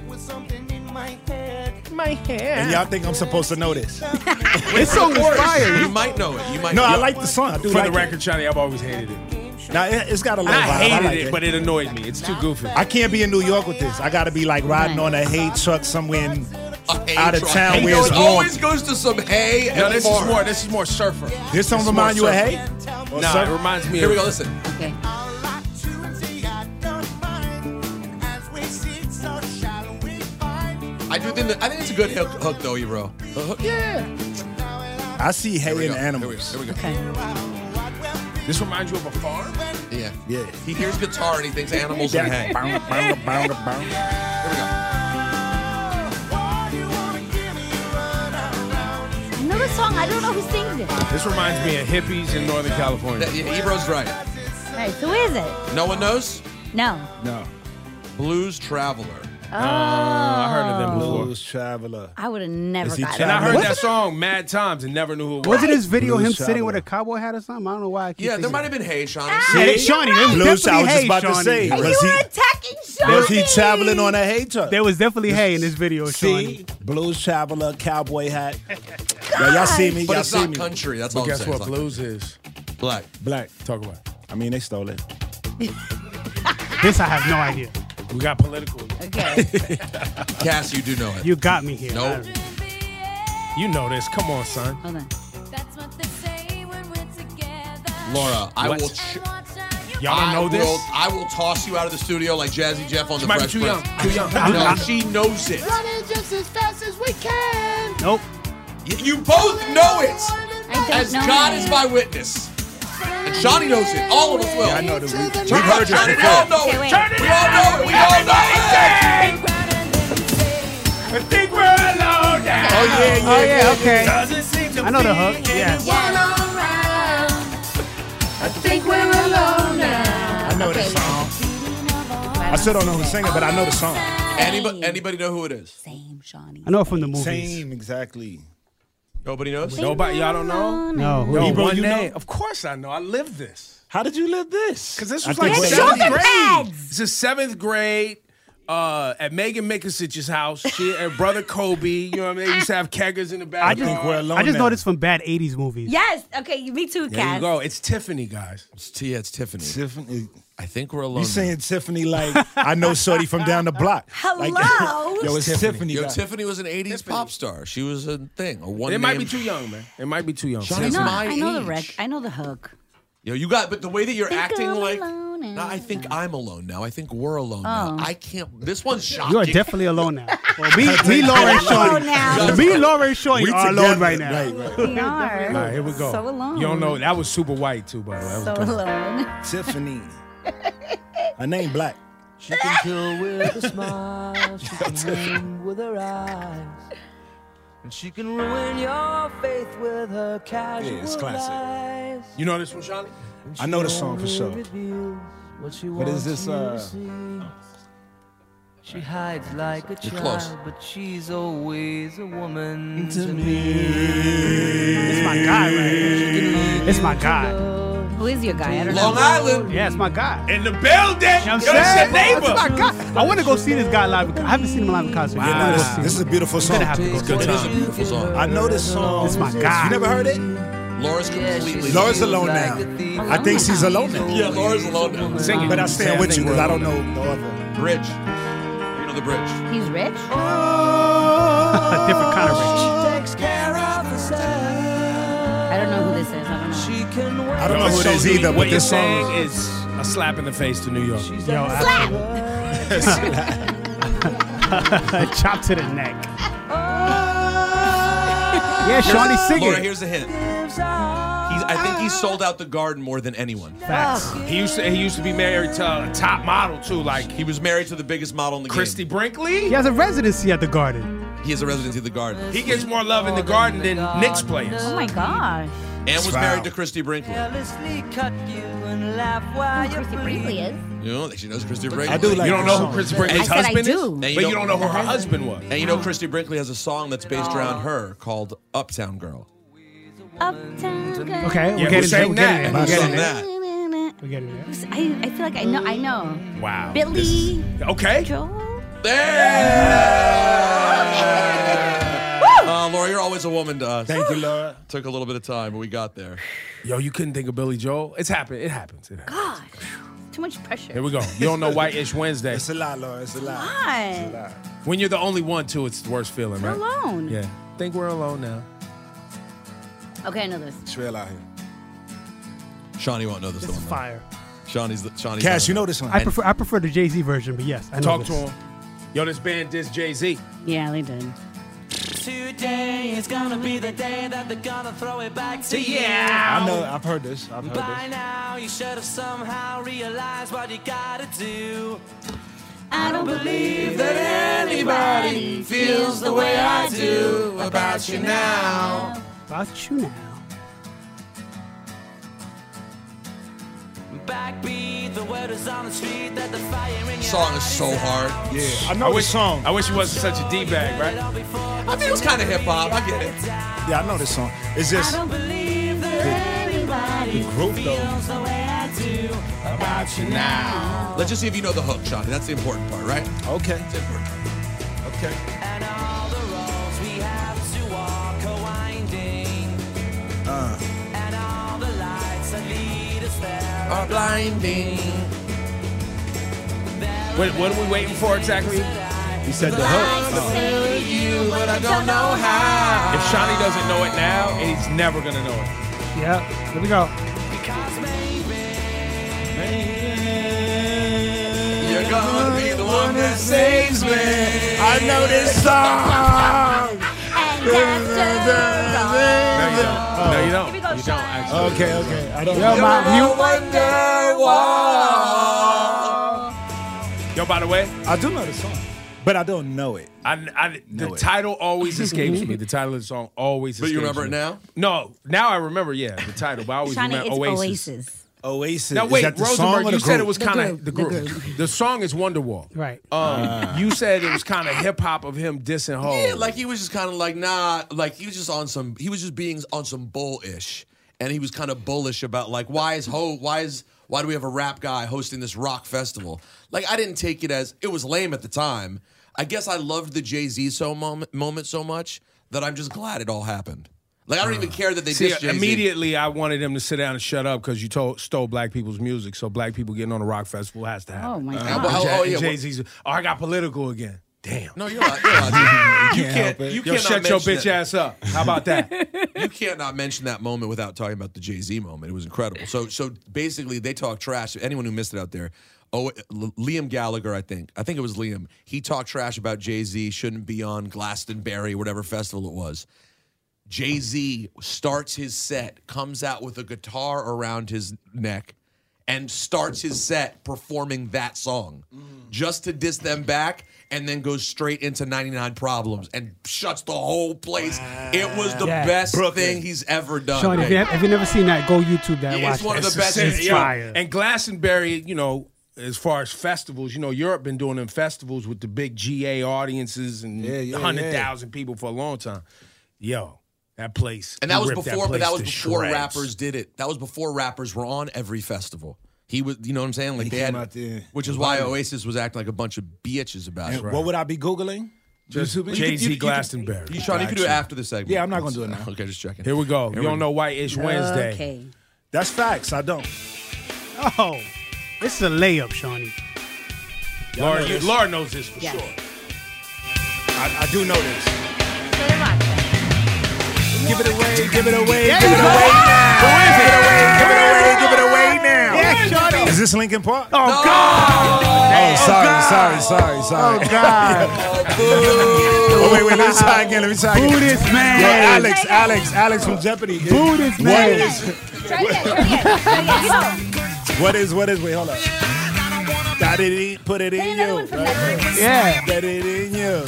My hair. And y'all think I'm supposed to know this? This song is fire. You might know it. You might. No, know I it. like the song. I do For like the record, Johnny, I've always hated it. it. Now it, it's got a And little I vibe. hated like it, but it annoyed me. It's too goofy. I can't be in New York with this. I got to be like riding on a hay truck somewhere in, A hay out of truck. town Hey, where yo, it's it warm. always goes to some hay No, and this farm. is more. This is more surfer. This song It's remind you more of surfer. hay? Or Nah, surf? it reminds me Here of. we go. Listen. okay. I do think that, I think it's a good hook, hook though, Ebro. The hook- Yeah. I see hay Here we and go. animals. Here we go. Okay. This reminds you of a farm? Yeah. Yeah. He hears guitar and he thinks animals and hay. Bound, bound, bound, bound. Here we go. I know the song. I don't know who sings it. All This reminds me of hippies in Northern California. That- yeah, Ebro's right. right, so who is it? No one knows? No. No. Blues Traveler. Oh. Uh, I heard of them before. Blues Traveler. I would have never Is he got And I it. heard Wasn't that song mad times and never knew who it was. Wasn't his video Blues him sitting Traveler. with a cowboy hat or something? I don't know why. I keep Yeah, there thinking might have been hay, Shawnee. Yeah, it's Shawnee. There was Blues, I definitely was just hay, about to Shawnee. say. And Was you he, were attacking Shawnee. was he traveling on a hay truck? There was definitely hay in this video, Shawnee. See? Blues Traveler, cowboy hat. Yeah, y'all see me. But Y'all it's see not me. country. That's all But I'm guess saying. what It's not blues is? country. Black. Black. Talk about it. I mean, they stole it. This I have no idea. We got political. Okay. Cass, you do know it. You got me here. No. You know this. Come on, son. Hold on. Laura, I What? will. Ch- Y'all don't I know this? will, I will toss you out of the studio like Jazzy Jeff on She the might be Fresh too young. Prince. Too young. No, she knows it. Running just as fast as we can. Nope. You, you both know it. I don't As know God it. is my witness. And Shawnee knows it. All of us will. Yeah, I know that we, We've we've heard this Shawnee, we all before. know Okay, it. wait. We all know it. We all know it. I think we're alone now. Oh, yeah, yeah, Oh, yeah, okay. Doesn't seem to I know the be hook. Yeah. I think we're alone now. I know this song. I still don't know who's singing, but I know the song. Anybody, anybody know who it is? Same, Shawnee. I know it from the movies. Same, exactly. Nobody knows? Nobody, y'all don't know? No. Yo, Ebro, one you name. know? Of course I know. I lived this. How did you live this? Because this I was think like we're- seventh Sugar grade. pads. This is seventh grade. Uh, at Megan Mikosich's house, she and brother Kobe, you know what I mean? They used to have keggers in the back. I just, think we're alone I just now. know this from bad eighties movies. Yes. Okay. Me too, There you Cass. go. It's Tiffany, guys. It's, T- yeah, it's Tiffany. Tiffany. I think we're alone. You saying Tiffany like I know Shorty from down the block? Hello. Like, yo, it's Tiffany. Yo, guy. Tiffany was an eighties pop star. She was a thing. A one It might name- be too young, man. It might be too young. I Shawnee's know, my I know the age. rec. I know the hook. Yo, you got, but the way that you're Think acting I'm like, alone now. no, I think I'm alone now. I think we're alone Oh. now. I can't. This one's shocking. You are definitely alone now. Well, me, me, Laura, and alone Shawnee. now. Me, Laura, and Shawnee We are together. alone right now. Right, right. We are. All right, here we go. So alone. You don't know. That was super white, too, by the way. That was So dope. alone. Tiffany. Her name Black. She can kill with a smile. She can win with her eyes. And she can ruin your faith with her casual Yeah, it's classic. lies. You know this one, Shawnee? And I know the she song for sure. only reveals what she But is wants this, you to uh, see. She hides like a You're child, close. but she's always a woman to, It's my guy right here. It's my guy. Who is your guy? I don't Long know. Island. Yeah, it's my guy. In the building. You know what I'm Yo, that's saying? your neighbor. That's my guy. I want to go see this guy live. I haven't seen him live in concert. Yeah, yet. no, I wanna this, go see this is him. a beautiful I'm song. gonna have to go see It him. is a beautiful song. I know this song. It's my guy. You never heard it? Laura's completely. Laura's alone now. I think she's alone now. Yeah, Laura's alone now. Sing it. But I stand Sam, with you think because we're I don't alone. know no other. Bridge. You know the bridge. He's rich? Different kind of rich. Takes care of herself. I don't know who this is. I don't know. She can wait. I don't know who it is either, What but you're this song saying is. is a slap in the face to New York. Yo, chop to the neck. Yeah, Shawnee singing. Laura, here's a hint. He's, I think he sold out the Garden more than anyone. Facts. He used to he used to be married to a top model too, like He was married to the biggest model in the Christy game. Brinkley. He has a residency at the Garden. He has a residency at the Garden. He gets more love in the Garden than Knicks players. Oh my gosh. And was Wow. married to Christy Brinkley. Carelessly cut you and laugh while you Christy Brinkley is. You know, she knows Christy Brinkley. I do like You don't this know song. who Christy Brinkley's I said I husband do. is, And but you you don't- don't know who her husband was. And you know Christy Brinkley has a song that's based around her called Uptown Girl. Uptown Girl. Okay, Yeah, we're who getting there. sang We're that? getting Who there. We're sang getting there. that? We're getting there. I, I feel like I know. I know. Wow. Billy Okay. Joel. Uh, Laura, you're always a woman to us. Thank you, Laura. Took a little bit of time, but we got there. Yo, you couldn't think of Billy Joel? It's happened. It happens. It happens. Gosh, too much pressure. Here we go. You don't know White-ish Wednesday. It's a lot, Laura. It's a lot. What? When you're the only one, too, it's the worst feeling, We're right? alone. Yeah. Think we're alone now. Okay, I know this. It's real out here. Shawnee won't know this, This one. is though. fire. Shawnee's the Shawnee's Cash, the- you know this one. I prefer I prefer the Jay Z version, but yes, I know Talk this. to him. Yo, this band dissed Jay-Z. Yeah, they did. Today is gonna be the day that they're gonna throw it back to you. I know. I've heard this. I've heard By this. now, you should have somehow realized what you gotta do. I don't Believe that anybody feels the way I do about you now. About you now. Backbeat, the word is on the street that the fire in your Song is so hard. Yeah, I I know wish, this song. I wish he wasn't such a D-bag, right? I mean, it was kind of hip hop. I get it. Yeah, I know this song. It's just I don't believe that anybody the group though. feels the way I do about you now. Let's just see if you know the hook, Shawnee. That's the important part, right? Okay. That's the important part. Okay. And all the roads we have to walk are winding. Uh. And all the lights that lead us there Are blinding. What, what are we waiting for exactly? You said the hook. Oh. you, but I don't know how. If Shawnee doesn't know it now, he's never going to know it. Yeah, here we go. Because maybe You're gonna be the one that saves me. I know this song. No, you don't. Oh. No, you don't. Here we go, You don't, Sean. actually. Okay, okay. I don't Yo, know. my mute. Yo, by the way, I do know the song, but I don't know it. I, I, the Know it. title always escapes me. The title of the song always But escapes you remember me. it now? No, now I remember, yeah, the title, but I always Shawnee, remember it's Oasis. Oasis. Oasis. Now Is wait, that the song Rosenberg, or you the said it group? was The kind of group, the the group. group. The song is Wonderwall. Right. Um, you said it was kind of hip hop of him dissing Ho. Yeah, like he was just kind of like, nah, like he was just on some, he was just being on some bull-ish. And he was kind of bullish about like, why is Ho, why is, why do we have a rap guy hosting this rock festival? Like, I didn't take it as, it was lame at the time. I guess I loved the Jay-Z so moment, moment so much that I'm just glad it all happened. Like, I don't even care that they See, dissed Jay-Z. immediately I wanted him to sit down and shut up because you told, stole black people's music. So black people getting on a rock festival has to happen. Oh my Uh, god. but- oh, oh, yeah, Jay Z's. Oh, I got political again. Damn. No, you're not. You're not. You can't can't. help it. You Yo, cannot shut your mention bitch that. ass up. How about that? You can't not mention that moment without talking about the Jay-Z moment. It was incredible. So, so basically, they talk trash. Anyone who missed it out there, oh, L- Liam Gallagher, I think. I think it was Liam. He talked trash about Jay-Z shouldn't be on Glastonbury, whatever festival it was. Jay-Z starts his set, comes out with a guitar around his neck, and starts his set performing that song just to diss them back, and then goes straight into ninety-nine Problems and shuts the whole place. It was the Yeah. best Brooklyn. thing he's ever done. Sean, if you, have, if you never seen that, go YouTube that. Yeah, Watch it's one that. of the best. It's It's yo, fire. And Glastonbury, you know, as far as festivals, you know, Europe been doing them festivals with the big G A audiences and Yeah, yeah, one hundred thousand people for a long time. Yo, That place. And that he was ripped before, but place that was to before shreds. rappers did it. That was before rappers were on every festival. He was, you know what I'm saying? Like He they came had, out there. which is why Oasis was acting like a bunch of bitches about And it. what would I be Googling? Just YouTubing? Jay-Z Glastonbury. You, Sean, you can do it after the segment. Yeah, I'm not gonna do it now. Okay, just checking. Here we go. Here you we don't go. know White-ish Wednesday. Okay. That's facts. I don't. Oh, this is a layup, Shawnee. Laura, know you, this. Laura knows this for Yeah. sure. I, I do know this. Play the rock. Give it away. Give it away. Give it away now. Give it away. Give it away. Give it away now. Yeah, Shawnee. Is this Linkin Park? Oh, God. Oh, sorry, sorry, sorry, sorry. Oh, God. Oh, wait, wait, let me try again. Let me try again. Boo this man. Yo, Alex, Alex, Alex from Jeopardy. Boo this What man. is, Try again. Try again. Try again. Go. what is, what is, wait, hold up. Got it in, put it Play in another you. one from that. Yeah. Got it in you.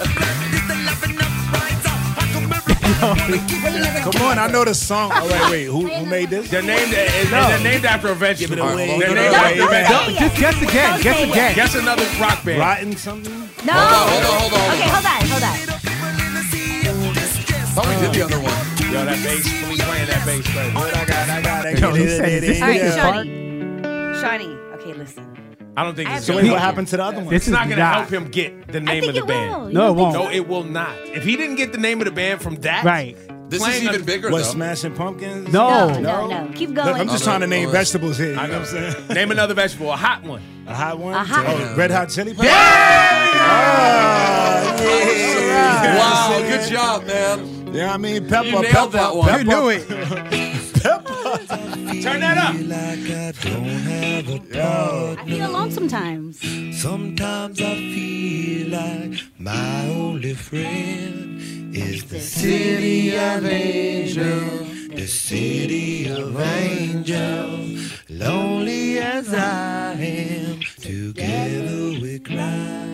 Come on, I know the song. All right, wait, who, who made this? They're named, is, they're named after a vegetable. Give it away. They're Give it named away. after a vegetable. Don't- Just guess again. Don't Guess say it. again. Guess another rock band. Rotten something? No. Hold on, hold on, hold on. Okay, hold on. Hold on. Thought we did the other one. Yo, that bass, please playing that bass, baby. What I got, I got it. Yo, he said, is this All right, Linkin Park? Shawnee. Shawnee. Okay, listen. I don't think I it's So have wait, gonna what Yeah. happened to the other one? This It's is not going to not. help him get the I name think of the it band. will. You No, don't it think won't. No, it will not. If he didn't get the name of the band from that, Right. This is Playing even a- bigger, What, though. Smashing Pumpkins? No. No, no, no. Keep going. Look, I'm just Oh, no. trying to name Oh, vegetables here. You I know know. what I'm saying? Name another vegetable, a hot one. A hot one? A hot Oh, one. Red Hot Chili Peppers? Yeah! Oh, yeah. Wow, good job, man. Yeah, I mean, pepper, You nailed pepper, that one. pepper. You knew it. Turn that up. I feel alone sometimes. Sometimes I feel like my only friend is the city of angels, the city of angels. Lonely as I am, together we cry.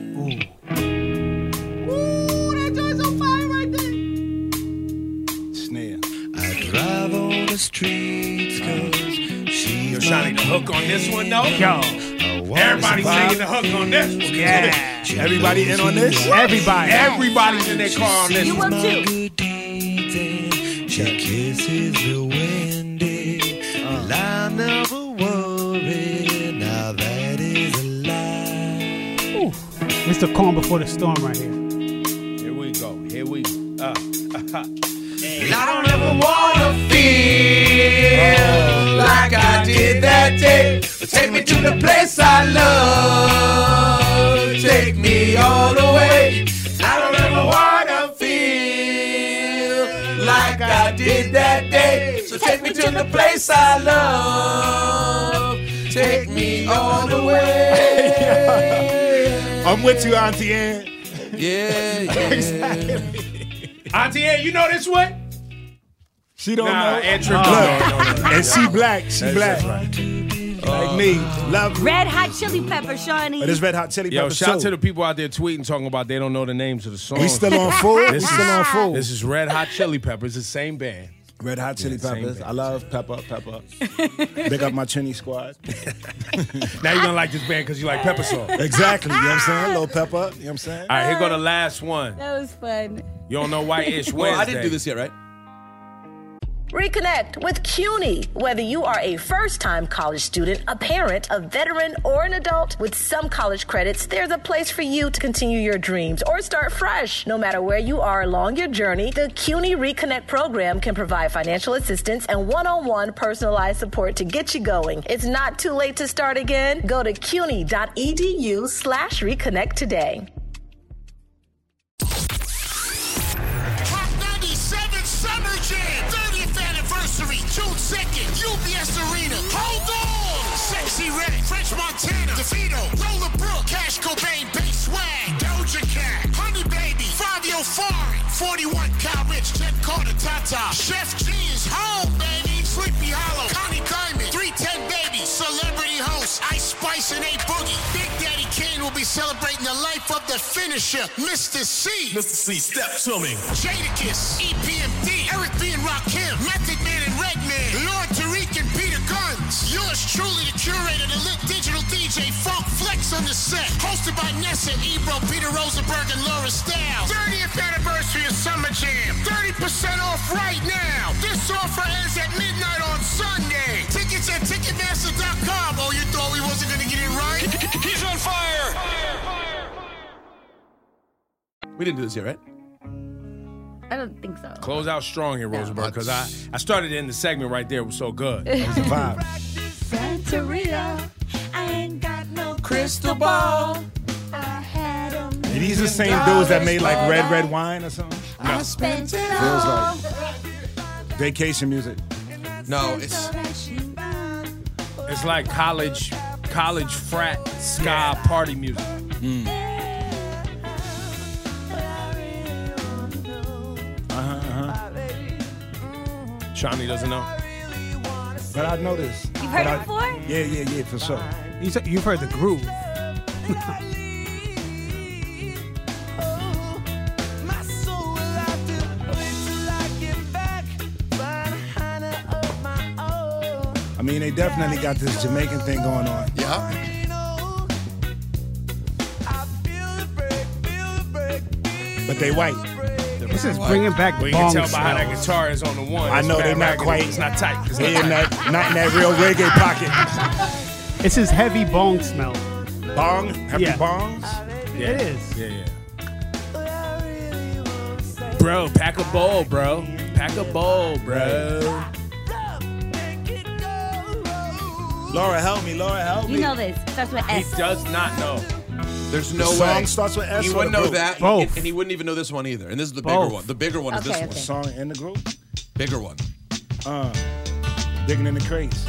Ooh, that joint's on fire right there. Snare. I drive on the streets cause she's Yo, Shawnee, the hook on this one, though. Yo. Everybody's singing the hook on this one. Yeah. Everybody in on this? Everybody. Everybody's in their car on this You one. will too. good deeds and she kisses the windy. Well, I never worry, now that is a lie. Ooh. It's the calm before the storm right here. Here we go. Here we go. Uh, uh, I don't ever wanna feel like I did that day. Take me to the place I love. Take me all the way. I don't ever wanna feel like I did that day. So take me to the place I love. Take me all the way. I'm with you, Auntie Ann. Yeah, yeah. Auntie Ann, you know this one? She don't Nah, know. Aunt Trick Look, don't know, no, no, no. and she black. She That's black. right. Like me. Love. Red Hot Chili Pepper, Shawnee. But it's Red Hot Chili Yo, Peppers shout out too. to the people out there tweeting, talking about they don't know the names of the songs. We still on full? We This still is- on full. This is Red Hot Chili Peppers, the same band. Red Hot Chili Yeah, same Peppers. band. I love pepper, pepper. Big up my Chinny squad. Now you're gonna like this band because you like pepper sauce. Exactly. You know what I'm saying? A little pepper. You know what I'm saying? All right, here go the last one. That was fun. You don't know White-ish Wednesday. Well, I didn't do this yet, right? Reconnect with CUNY. Whether you are a first-time college student, a parent, a veteran, or an adult, with some college credits, there's a place for you to continue your dreams or start fresh. No matter where you are along your journey, the CUNY Reconnect program can provide financial assistance and one-on-one personalized support to get you going. It's not too late to start again. Go to cuny.edu slash reconnect today. Hot ninety-seven Summer Jam, thirtieth anniversary, June second, U B S Arena. Hold on! Sexy Red, French Montana, DeVito, Roller Brook, Cash Cobain, Bass Swag, Doja Cat, Honey Baby, Fabio Foreign, forty-one Cal Rich, Jet Carter, Tata, Chef G is home, baby, Sleepy Hollow, Connie Diamond, three ten Baby, Celebrity Host, Ice Spice and A Boogie. Big Daddy Kane will be celebrating the life of the finisher, Mister C. Mister C, step to me. Jadakiss, E P M D, Eric B. and Rakim, Method Man and Redman, Lord Tariq and Peter Guns. Yours truly, the curator, the lit digital D J, Funk Flex on the set. Hosted by Nessa, Ebro, Peter Rosenberg, and Laura Styles. thirtieth anniversary of Summer Jam. thirty percent percent off right now. This offer ends at midnight on Sunday. Tickets at Ticketmaster dot com. Oh, you thought we wasn't going to get it right? He's on fire. We didn't do this yet, right? I don't think so. Close out strong here, Rosenberg, because I, I started in the segment right there. It was so good. That was the vibe. Santeria, I ain't got no crystal ball. I had a Are these the same dudes that made like red, red wine or something? I spent it Feels all. like vacation music. No, it's It's like college, college frat ska party music. Uh-huh, uh-huh. Shawnee doesn't know. But I know this. You've heard But it I- before? Yeah, yeah, yeah, for sure. You said- You've heard the groove. I mean, they definitely got this Jamaican thing going on. Yeah. But they white. This is bringing back Well, you bong can tell by how that smells. guitar is on the one. I It's know bad they're not raggedy. quite. It's not tight. It's They not in tight. that, not in that real reggae pocket. It's his heavy bong smell. Bong? Happy Yeah. bongs? Yeah. It is. Yeah, yeah. Bro, pack a bowl, bro. Pack a bowl, bro. Laura, help me. Laura, help me. You know this. Starts with He S. does not know. There's The no song way. starts with S He or wouldn't the know group? that, and- Both. and he wouldn't even know this one either. And this is the Both. bigger one. The bigger one is Okay, this okay. one. Song in the group? Bigger one. Uh, digging in the crates.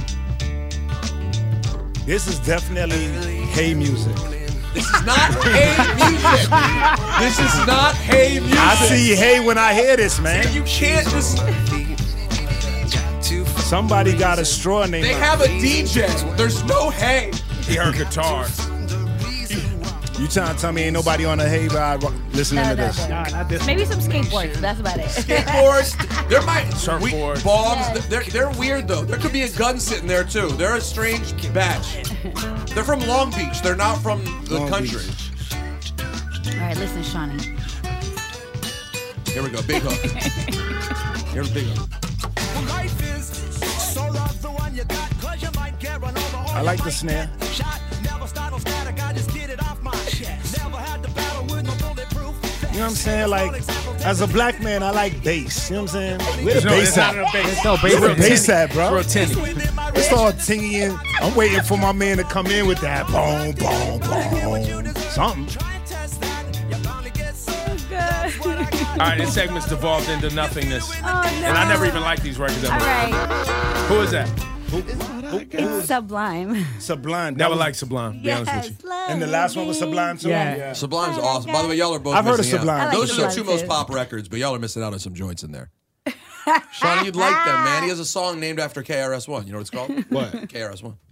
This is definitely Hey music. This is not Hey music. This is not Hey music. I see Hey when I hear this, man. You can't just. Somebody got a straw in their They mouth. have a D J. There's no Hey. He heard guitar. You trying to tell me ain't nobody on a Hey ride ro- listening No, to no, this? no. Nah, not this. Maybe some skateboards. That's about it. Skateboards. There might Surfboard. we- bombs. Yes. They're they're weird though. There could be a gun sitting there too. They're a strange batch. They're from Long Beach. They're not from the Long country. Beach. All right, listen, Shawnee. Here we go. Big hook. Here's big hook. I like the snare. You know what I'm saying? Like, as a black man, I like bass. You know what I'm saying? Where the No, bass it's not at? enough bass. There's no bass Where the in it. bass at, bro? It's real tinny. It's all tingy and I'm waiting for my man to come in with that boom, boom, boom. Something. All right, this segment's devolved into nothingness. Oh, no. And I never even liked these records that All much. right. Who is that? It's Sublime. Sublime. That Never was- liked Sublime, to be honest with you. And the last one was Sublime too? Yeah. Sublime's awesome. By the way, y'all are both I've heard of missing out. Sublime. I like Those are the Sublime two most too. pop records, but y'all are missing out on some joints in there. Shawnee, you'd like them, man. He has a song named after K R S One. You know what it's called? What? K R S One.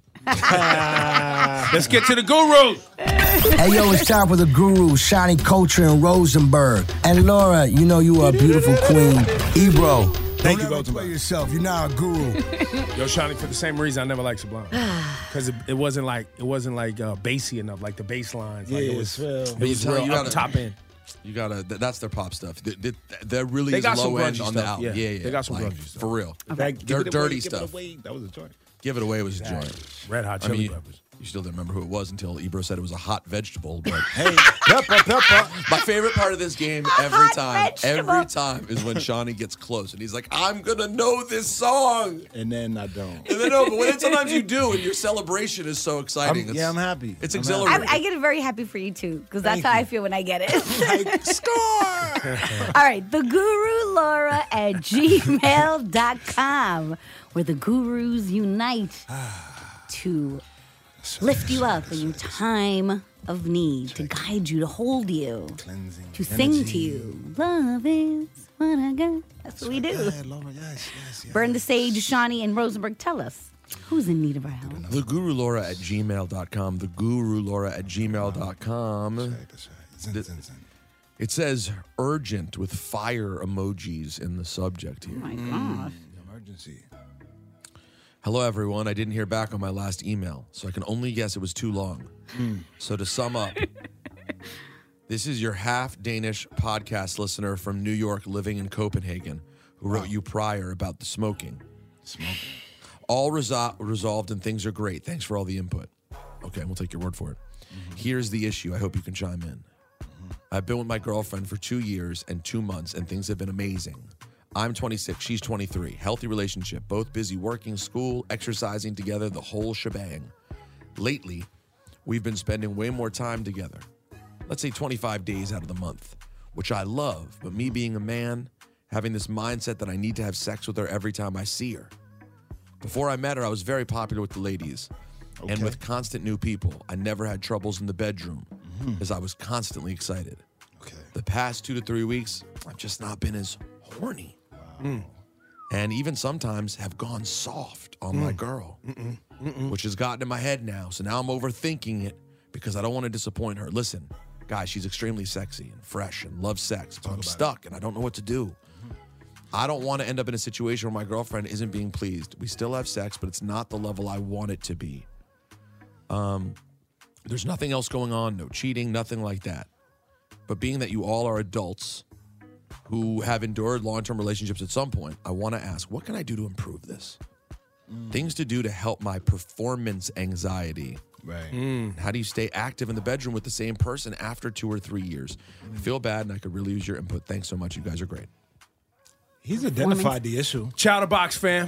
Let's get to the guru. Hey, yo, it's time for the guru, Shawnee Culture and Rosenberg. And Laura, you know you are a beautiful queen. Ebro. Thank Don't you, ever play Rosenberg. yourself. You're not a guru. Yo, Shawnee, for the same reason I never liked Sublime, because it, it wasn't like it wasn't like uh, bassy enough, like the bass lines. Like Yeah, it was, it's real. it was You real gotta- up top end. You gotta. th- That's their pop stuff. They, they, they're really They is got some low end grungy on the stuff, album. yeah. Yeah, yeah. They got some like, grungy stuff. for real. That- They're give it away, dirty give it stuff. away. That was a joint. Give It Away was a joint. Red Hot I Chili mean, Peppers. you still didn't remember who it was until Ebro said it was a hot vegetable. But Hey, pepper, pepper. my favorite part of this game every time, vegetable. every time is when Shawnee gets close and he's like, "I'm gonna know this song." And then I don't. And then no, but when sometimes you do, and your celebration is so exciting. I'm- yeah, I'm happy. It's I'm exhilarating. I, I get very happy for you too, because that's Thank how you. I feel when I get it. Like, score! All right, the Guru Laura at gmail dot com, where the gurus unite to lift you up in your time of need, to guide you, to hold you, Cleansing. to sing energy. to you. Love is what I got. That's what we do. Yeah, Laura, yes, yes, yes. Burn the sage, Shawnee and Rosenberg. Tell us, who's in need of our help? The Guru Laura at gmail dot com. The Guru Laura at gmail dot com. That's right, that's right. Zin, zin, zin. It says urgent with fire emojis in the subject here. Oh my gosh. Emergency. Hello, everyone. I didn't hear back on my last email, so I can only guess it was too long. So to sum up, This is your half Danish podcast listener from New York living in Copenhagen who wrote you prior about the smoking. Smoking. All resol- resolved and things are great. Thanks for all the input. Okay, we'll take your word for it. Mm-hmm. Here's the issue. I hope you can chime in. Mm-hmm. I've been with my girlfriend for two years and two months, and things have been amazing. I'm twenty-six. She's twenty-three. Healthy relationship. Both busy working, school, exercising together, the whole shebang. Lately, we've been spending way more time together. Let's say twenty-five days out of the month, which I love. But me being a man, having this mindset that I need to have sex with her every time I see her. Before I met her, I was very popular with the ladies. Okay. And with constant new people, I never had troubles in the bedroom mm-hmm. as I was constantly excited. Okay. The past two to three weeks, I've just not been as horny. Wow. Mm. And even sometimes have gone soft on mm. my girl, Mm-mm. Mm-mm. which has gotten in my head now. So now I'm overthinking it because I don't want to disappoint her. Listen, guys, she's extremely sexy and fresh and loves sex, but I'm stuck it. and I don't know what to do. Mm-hmm. I don't want to end up in a situation where my girlfriend isn't being pleased. We still have sex, but it's not the level I want it to be. Um, there's nothing else going on, no cheating, nothing like that. But being that you all are adults who have endured long-term relationships at some point, I want to ask, what can I do to improve this? Mm. Things to do to help my performance anxiety. Right. Mm. How do you stay active in the bedroom with the same person after two or three years? I feel bad, and I could really use your input. Thanks so much. You guys are great. He's identified the issue. Chatterbox fam.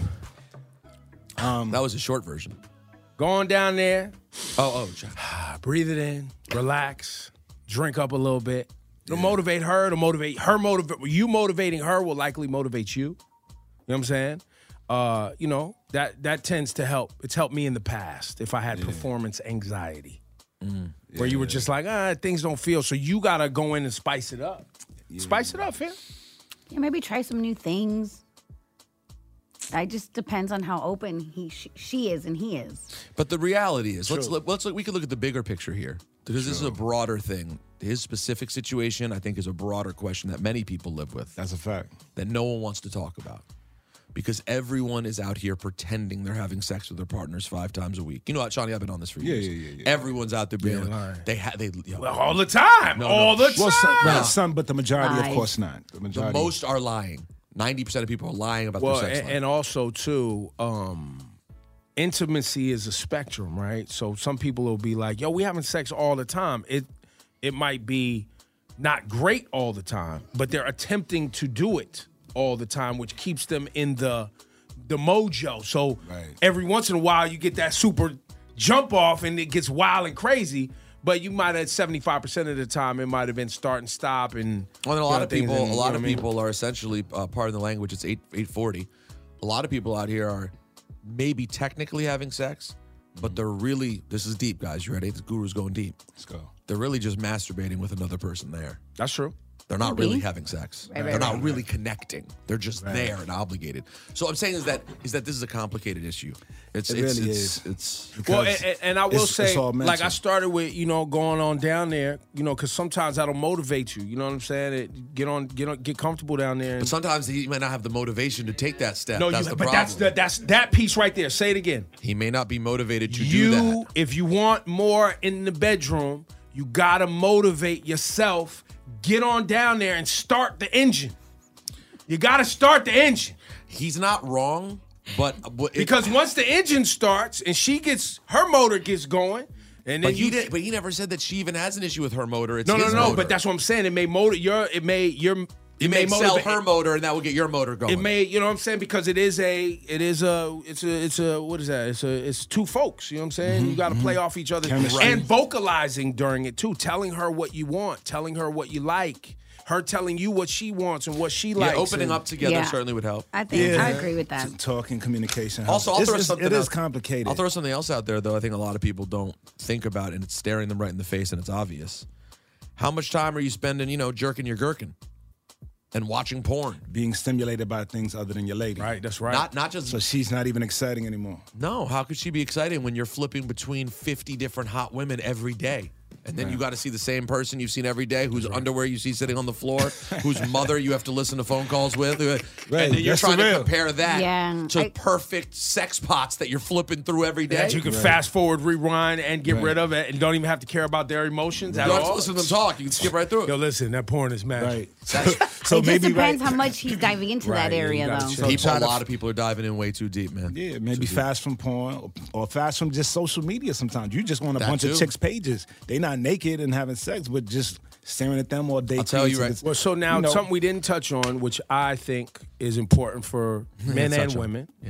Um, that was a short version. Going down there. Oh, oh. Breathe it in. Relax. Drink up a little bit. It'll yeah. motivate her. It'll motivate her. Motivate you. Motivating her will likely motivate you. You know what I'm saying? Uh, you know, that that tends to help. It's helped me in the past if I had yeah. performance anxiety. Mm. Yeah, where you were just like, ah, things don't feel. So you got to go in and spice it up. Yeah. Spice it up, fam. Yeah, maybe try some new things. It just depends on how open he she, she is and he is. But the reality is, True. let's look, let's look, we could look at the bigger picture here because True. this is a broader thing. His specific situation, I think, is a broader question that many people live with. That's a fact. That no one wants to talk about because everyone is out here pretending they're having sex with their partners five times a week. You know what, Shawnee? I've been on this for yeah, years. Yeah, yeah, yeah. Everyone's out there being yeah, like, they have they you know, well, all the time, no, all no. the time. Well, some, well, some, but the majority, Lies. of course, not. The majority. The most are lying. ninety percent of people are lying about well, their sex and, life. and also, too, um, intimacy is a spectrum, right? So some people will be like, yo, we having sex all the time. It it might be not great all the time, but they're attempting to do it all the time, which keeps them in the the mojo. So right. every once in a while, you get that super jump off and it gets wild and crazy. But you might have seventy-five percent of the time it might have been start and stop and well, and a lot of people and, a lot of I mean? people are essentially uh, pardon the language, it's eight eight forty. A lot of people out here are maybe technically having sex, but they're really this is deep, guys. You ready? The guru's going deep. Let's go. They're really just masturbating with another person there. That's true. They're not Maybe. really having sex. Right, right, They're not right, really connecting. They're just Right. there and obligated. So what I'm saying is that is that this is a complicated issue. It's It it's really it's, is. it's Well, Because and, and I will it's- say, it's all like I mental. started with, you know, going on down there, you know, because sometimes that'll motivate you. You know what I'm saying? It, get on, get on, get comfortable down there. But And, sometimes he may not have the motivation to take that step. no, that's you, the but problem. that's the, that's that piece right there. Say it again. He may not be motivated to do You, that. if you want more in the bedroom, you gotta motivate yourself. Get on down there and start the engine. You gotta start the engine. He's not wrong, but, but it- Because once the engine starts and she gets her motor gets going, and then But you he did, but he never said that she even has an issue with her motor. It's no, no, his no. motor. But that's what I'm saying. It may motor your. It may your. It may sell motivate- her motor, and that will get your motor going. It may, you know what I'm saying, because it is a, it is a, it's a, it's a, what is that? It's a, it's two folks. You know what I'm saying? Mm-hmm, You got to play off each other Chemistry. and vocalizing during it too, telling her what you want, telling her what you like, her telling you what she wants and what she yeah, likes. opening and- up together Yeah. certainly would help. I think Yeah. I agree with that. Talking, communication. Also, I'll It's- throw it's- something It is out- complicated. I'll throw something else out there, though. I think a lot of people don't think about, and it's staring them right in the face, and it's obvious. How much time are you spending, you know, jerking your gherkin and watching porn? Being stimulated by things other than your lady. Right, that's right. Not, not just So she's not even exciting anymore. no. How could she be exciting when you're flipping between fifty different hot women every day? And then you got to see the same person you've seen every day, whose underwear you see sitting on the floor, whose mother you have to listen to phone calls with. Right, And then you're that's trying to surreal. compare that Yeah, to I- perfect sex pots that you're flipping through every day. That you can fast forward, rewind, and get rid of it, and don't even have to care about their emotions You at don't have all. to listen to them talk. You can skip right through it. Yo, listen, that porn is magic. Right. So it just depends how much he's diving into Right, that yeah, you area, gotta though. chill. People, try a to- lot of people are diving in way too deep, man. Yeah, maybe fast from porn or, or fast from just social media sometimes. You just want a That bunch too. of chicks' pages. They not naked and having sex, but just staring at them all day. I'll tell you right- Well, so now You know- something we didn't touch on, which I think is important for men Let's and touch on it. women, Yeah.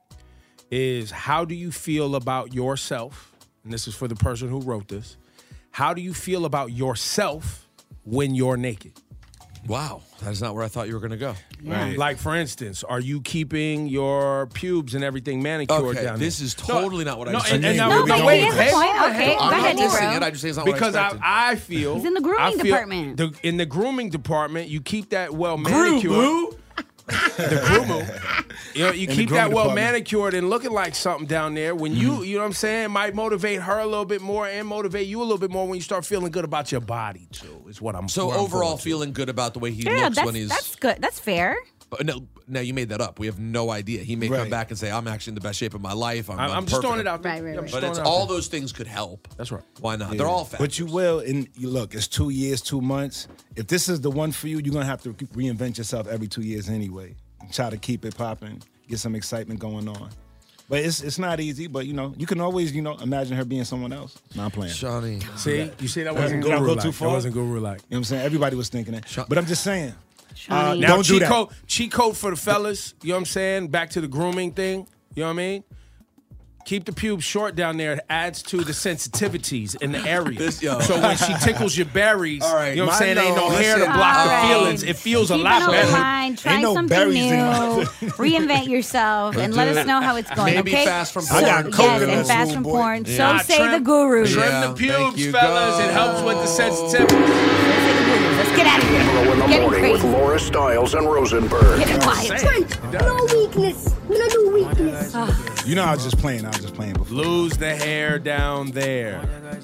is how do you feel about yourself? And this is for the person who wrote this. How do you feel about yourself when you're naked? Wow, that is not where I thought you were going to go. Right. Like, for instance, are you keeping your pubes and everything manicured Okay, down this there? is totally not what I no, was and, and saying. now, No, no, but wait, he has a hey, point. hold on, Okay, hey, go I'm not ahead, dissing Ebro. it. I just say it's not what I because I, expected. I feel He's in the grooming I feel department. The, in the grooming department, you keep that well Groom, manicured. boo. The groomer. You know, you In the keep grooming that well department. manicured and looking like something down there. When you, you know what I'm saying, it might motivate her a little bit more and motivate you a little bit more when you start feeling good about your body too. Is what I'm. So where I'm overall, going to. feeling good about the way he Yeah, looks that's, when he's. that's good. That's fair. But no, now you made that up. We have no idea. He may come Right. back and say, "I'm actually in the best shape of my life. I'm, I'm, I'm I'm just throwing perfect." it out there. Right, right, Yeah, I'm right. just But throwing it's it out all there. those things could help. That's right. Why not? Yeah. They're all factors. But you will, and you look, it's two years, two months. If this is the one for you, you're gonna have to reinvent yourself every two years anyway. Try to keep it popping, get some excitement going on. But it's it's not easy. But you know, you can always you know imagine her being someone else. Not playing. Shawnee. See, you see that wasn't Did I go guru too like. far? That wasn't guru like. You know what I'm saying? Everybody was thinking that. But I'm just saying. Uh, Shawnee. Now, don't do cheat that. code, cheat code for the fellas. You know what I'm saying? Back to the grooming thing. You know what I mean? Keep the pubes short down there. It adds to the sensitivities in the area. This- yo. So when she tickles your berries, All right, you know what I'm saying? my Ain't no nose, hair to listen. block All the right. feelings. It feels a Keep lot an open better. mind. Try Ain't no something berries new. in my- Reinvent yourself and let us know how it's going. Maybe okay? fast from So- porn. I got yes, coconut and fast smooth from boy. porn. Yeah. So Nah, say trim- the guru. Trim Yeah, the thank pubes, you, fellas. It helps with the sensitivity. Let's get out of here. Ebro in the Getting morning with crazy. Laura Stiles and Rosenberg. Get it quiet. No weakness. No weakness. You know, I was just playing. I was just playing before. Lose the hair down there.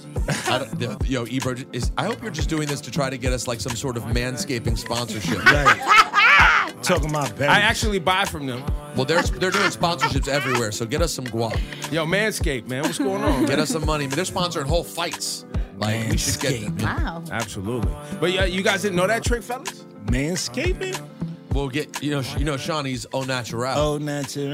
I don't- the- Yo, Ebro, is, I hope you're just doing this to try to get us like some sort of manscaping sponsorship. Right. Talking about berries. I actually buy from them. Well, they're they're doing sponsorships everywhere, so get us some guap. Yo, Manscaped, man. What's going on? Get us some money. I mean, they're sponsoring whole fights. Like we should get them. Wow. Absolutely. But yeah, you guys didn't know that trick, fellas? Manscaping? We'll get you know you know Shawnee's au natural. Oh, natural.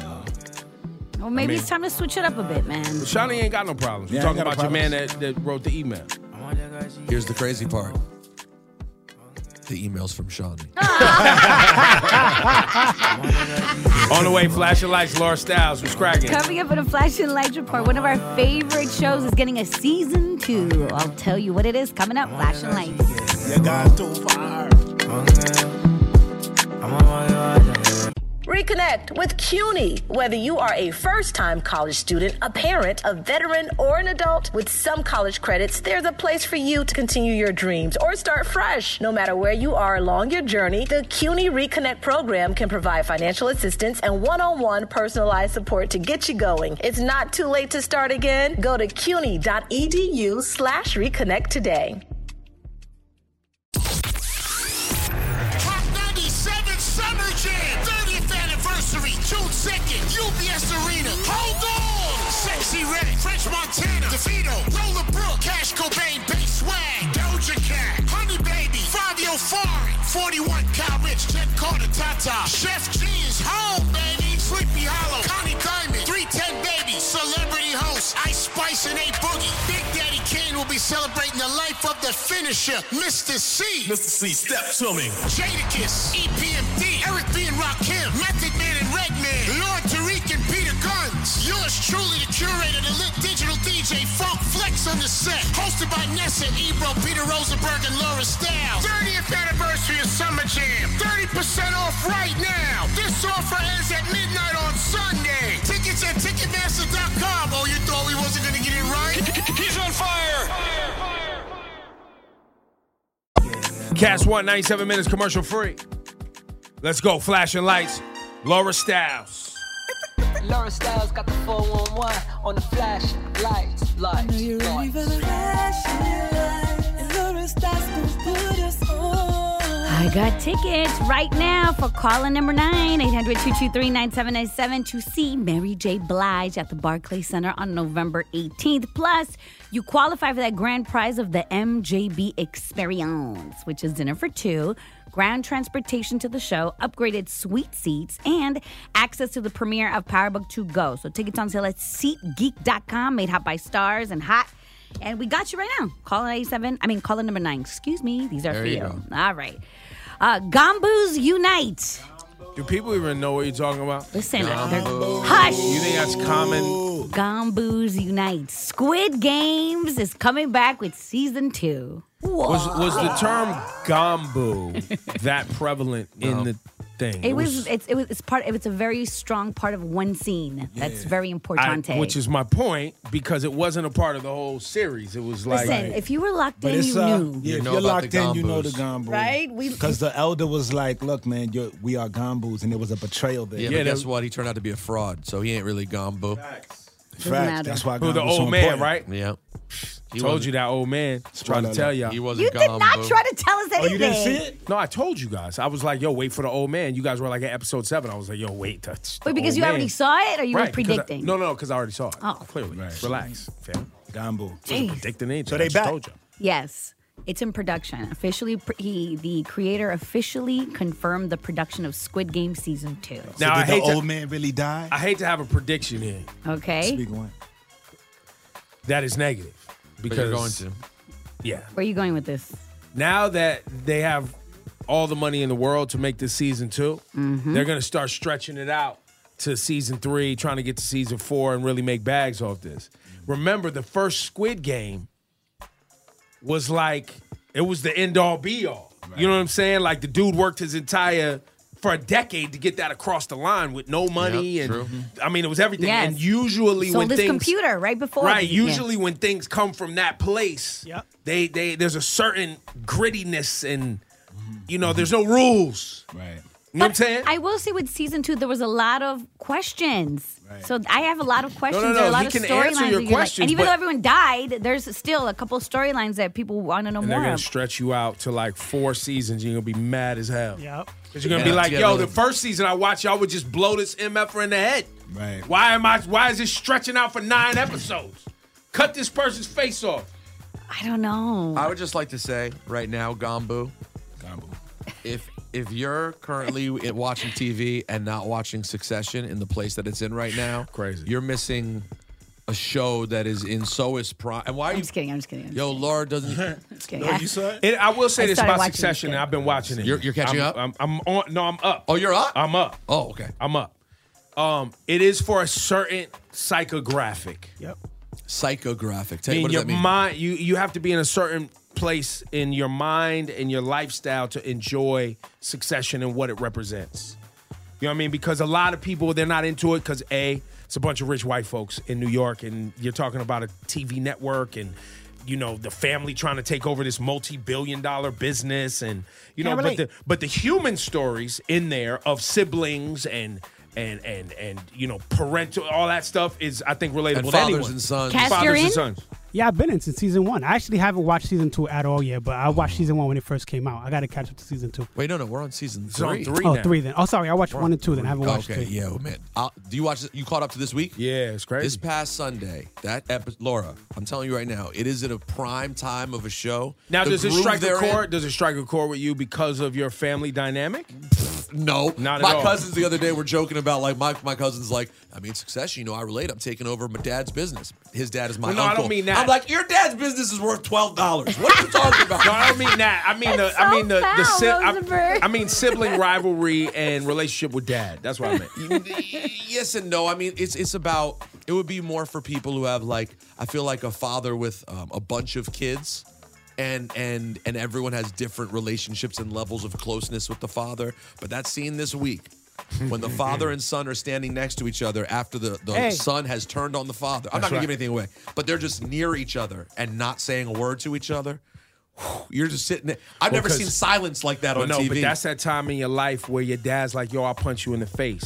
Well, maybe I mean- it's time to switch it up a bit, man. Shawnee ain't got no problems. We're Yeah, I talking ain't got about no your man that, that wrote the email. Here's the crazy part. The emails from Shawnee. On the way, flashing lights, Laura Styles was cracking. Coming up in a Flashing Lights report, one of our favorite shows is getting a season two. I'll tell you what it is coming up. Flashing Lights. You got too far. Reconnect with CUNY. Whether you are a first-time college student, a parent, a veteran, or an adult, with some college credits, there's a place for you to continue your dreams or start fresh. No matter where you are along your journey, the CUNY Reconnect program can provide financial assistance and one-on-one personalized support to get you going. It's not too late to start again. Go to cuny.edu slash reconnect today. Hot ninety-seven Summer Jam, thirtieth anniversary, June second, U B S Arena. Hold on! Sexy Red, French Montana, DeVito, Roller Brook, Cash Cobain, Bass Swag, Doja Cat, Honey Baby, Fabio Foreign, forty-one Cal Rich, Jen Carter, Tata, Chef G is home, baby, Sleepy Hollow, Connie Diamond, three ten Baby, Celebrity Host, Ice Spice and A Boogie. Big Daddy Kane will be celebrating the life of the finisher, Mister C. Mister C, step to me. Jadakiss, E P M D, Eric B. and Rakim, Method Man and Redman, Lord Tariq and Peter Guns. Yours truly, the curator, the lit digital D J, Funk Flex on the set. Hosted by Nessa, Ebro, Peter Rosenberg, and Laura Styles. thirtieth anniversary of Summer Jam. thirty percent off right now. This offer ends at midnight on Sunday. Tickets at Ticketmaster dot com. Oh, you thought we wasn't going to get it right? He's on fire. Cast one, ninety-seven minutes commercial free. Let's go. Flashing lights, Laura Styles. Laura Styles got the four one one on the flash lights. Lights. Are you ready for the flashing lights? And Laura Styles gonna put us on. I got tickets right now for caller number nine, eight hundred, two two three, nine seven nine seven to see Mary J. Blige at the Barclays Center on November eighteenth. Plus, you qualify for that grand prize of the M J B Experience, which is dinner for two, ground transportation to the show, upgraded suite seats, and access to the premiere of Power Book two Go. So tickets on sale at SeatGeek dot com, made hot by Stars and Hot. And we got you right now. Call it eighty-seven. I mean, call it number nine. Excuse me. These are There for you you. go. All right. Uh, Gambus Unite. Do people even know what you're talking about? Listen, they're- hush. You think that's common? Gambus Unite. Squid Games is coming back with season two. Was was the term gombu that prevalent in the thing? It was. It's. It was. It's part. It's a very strong part of one scene. That's very I- importante. which is my point, because it wasn't a part of the whole series. It was like, Listen, if you were locked But in, it's you uh, knew. yeah, if know you're about locked the in, you know the Gambus. Gambus. Right? We- Because the elder was like, "Look, man, you're, we are Gambus," and there was a betrayal there. Yeah, but guess what? He turned out to be a fraud, so he ain't really Gombo. Facts. That's why Who, the Gambus so old man, important. right? Yeah. He Told wasn't- you that old man. Trying to tell y'all. He wasn't You did not Gombo. try to tell us anything. Oh, you didn't see it? No, I told you guys. I was like, yo, wait for the old man. You guys were like at episode seven. I was like, yo, wait. That's the Wait, because old you man. already saw it, or you Right, were because I- predicting? no, no, because I already saw it. Oh. Clearly. Relax, fam. Gambu. Jeez. Predicting anything. So I they just back. told you. Yes, it's in production. Officially, pr- he the creator officially confirmed the production of Squid Game season two. So Now, did I the hate to- old man really die? I hate to have a prediction here. Okay, Speak one. That is negative. But Because you're going to. Yeah. where are you going with this? Now that they have all the money in the world to make this season 2 Mm-hmm. they're going to start stretching it out to season three, trying to get to season four and really make bags off this. Remember, the first Squid Game was like, it was the end all be all. You know what I'm saying? Like the dude worked his entire, for a decade to get that across the line with no money. Yep, and true. I mean, it was everything. Yes. And usually Sold when his things. computer right before. Right. the- yeah. Usually when things come from that place, Yep. they they there's a certain grittiness and you know, there's no rules. Right. You know what I'm saying? I will say with season two, there was a lot of questions. So I have a lot of questions. no, There are a no, lot he of can storylines. answer that your you're like- questions, and even but- though everyone died, there's still a couple storylines that people want to know And they're more gonna of. stretch you out to like four seasons. You're gonna be mad as hell. Yep. Cause you're gonna Yeah, be like, yeah, yo, really. the first season I watched, y'all would just blow this M F R in the head. Right. Why am I? Why is it stretching out for nine episodes? Cut this person's face off. I don't know. I would just like to say right now, Gombu, Gambu. if if you're currently watching T V and not watching Succession in the place that it's in right now, Crazy. You're missing a show that is in so is prime. And why are I'm you? just kidding. I'm just kidding. I'm Yo, Laura doesn't. just kidding. Oh, I- you saw it? It, I will say I this started about watching Succession. this and I've been watching it. You're- you're catching I'm- up? I'm, I'm on. No, I'm up. Oh, you're up. I'm up. Oh, okay. I'm up. Um, it is for a certain psychographic. Yep. Psychographic. I Tell, mean, what does your that mean? mind. You you have to be in a certain place in your mind and your lifestyle to enjoy Succession and what it represents. You know what I mean? Because a lot of people, they're not into it because A, it's a bunch of rich white folks in New York, and you're talking about a T V network and, you know, the family trying to take over this multi-billion dollar business, and you know, Can't but relate. the but the human stories in there of siblings and and and and you know, parental, all that stuff is, I think, relatable And to fathers anyone. and sons. Cass, Fathers you're and in? sons. Yeah, I've been in since season one. I actually haven't watched season two at all yet, but I watched season one when it first came out. I got to catch up to season two. Wait, no, no, we're on season It's on three. three Oh, now. three then. Oh, sorry, I watched one and two. Then I haven't watched Okay, two. yeah, oh, man. Uh, do you watch? You caught up to this week? Yeah, it's crazy. This past Sunday, that episode, Laura, I'm telling you right now, it is at a prime time of a show. Now, The does it groove strike a they're in- chord? Does it strike a chord with you because of your family dynamic? No, Not at my all. cousins the other day were joking about like my my cousin's like, I mean, Succession. You know, I relate. I'm taking over my dad's business. His dad is my Well, no, I uncle. don't mean that. I'm like, your dad's business is worth twelve dollars. What are you talking about? No, I don't mean that. I mean the. It's I so mean the. the foul, si- I, Rosenberg. I mean sibling rivalry and relationship with dad. That's what I meant. Yes and no. I mean, it's it's about. It would be more for people who have like. I feel like a father with um, a bunch of kids. And and and everyone has different relationships and levels of closeness with the father. But that scene this week, when the father and son are standing next to each other after the, the Hey. son has turned on the father. I'm That's not gonna right. give anything away, but they're just near each other and not saying a word to each other. You're just sitting there. I've Well, never 'cause- seen silence like that Well, on no, T V. but that's that time in your life where your dad's like, "Yo, I'll punch you in the face,"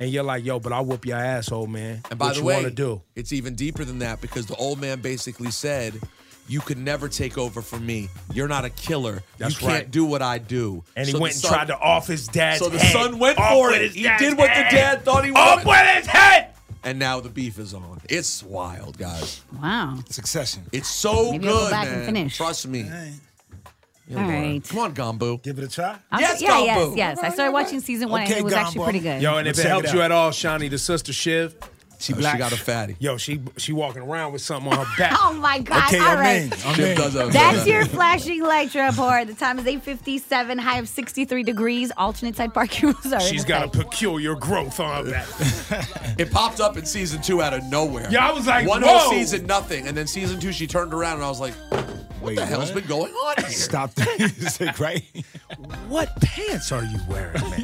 and you're like, yo, but I'll whoop your ass, old man. And by what the you way, want to do? it's even deeper than that because the old man basically said, you could never take over from me. You're not a killer. That's you can't right. do what I do. And he So the went and son- tried to off his dad's So the head. son went Off for with it. his He dad's did what the head. dad thought he Off wanted. with his head! And now the beef is on. It's wild, guys. Wow. Succession. It's so Maybe good, I'll go back man. and finish. Trust me. All right. Come on, Gambu. Give it a try. I'll- Yes, yeah, yes, Gambu. yes. I started watching season one and Okay, it was actually Gambo. pretty good. Yo, and if Let's it check helps it you out. at all, Shawnee, the sister Shiv, She Oh, black. she got a fatty. yo, she she walking around with something on her back. Oh my God! Okay, All I'm right. in. I'm Shiv in. does have a That's fatty. your flashing light report. The time is eight fifty-seven, high of sixty-three degrees, alternate side parking rules are in She's got a effect. peculiar growth on her back. It popped up in season two out of nowhere. Yeah, I was like, one whoa. whole season, nothing. And then season two, she turned around and I was like, what Wait, the hell's what? been going on here? Stop the music, right? What pants are you wearing, man?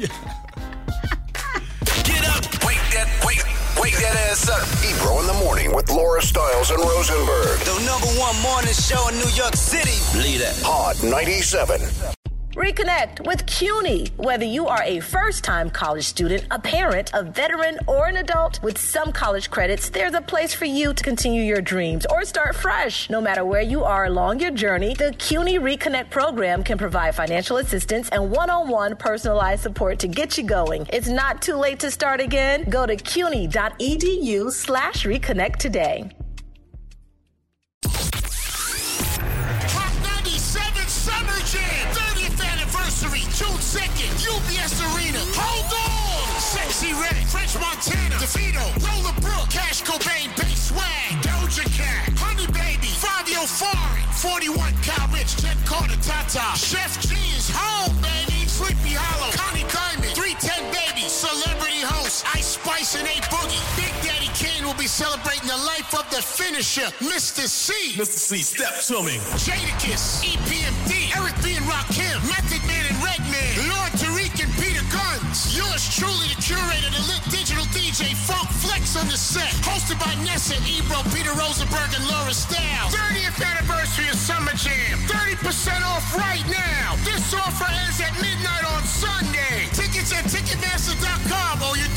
Get up. Wake that, wake, wake that ass up. Ebro in the morning with Laura Stiles and Rosenberg. The number one morning show in New York City. Believe that. Hot ninety-seven. Reconnect with CUNY. Whether you are a first-time college student, a parent, a veteran, or an adult, with some college credits, there's a place for you to continue your dreams or start fresh. No matter where you are along your journey, the CUNY Reconnect program can provide financial assistance and one-on-one personalized support to get you going. It's not too late to start again. Go to cuny.edu slash reconnect today. Hot ninety-seven Summer Jam, thirtieth anniversary, June second, U B S Arena. Hold on! Sexy Red, French Montana, DeVito, Lola Brooke, Cash Cobain, Bass Swag, Doja Cat, Honey Baby, Fabio Foreign, forty-one Cal Rich, Jen Carter, Tata, Chef G is home, baby, Sleepy Hollow, Connie Diamond, three ten Baby, Celebrity Host, Ice Spice and A Boogie. Big Daddy Kane will be celebrating the life of the finisher, Mister C. Mister C, step to me. Jadakiss, E P M D, Eric B. and Rakim, Method Man and Redman, Lord Tariq and Peter Guns. Yours truly, the curator, the lit digital D J, Funk Flex on the set. Hosted by Nessa, Ebro, Peter Rosenberg, and Laura Stiles. thirtieth anniversary of Summer Jam. thirty percent off right now. This offer ends at midnight on Sunday. Tickets at Ticketmaster dot com or your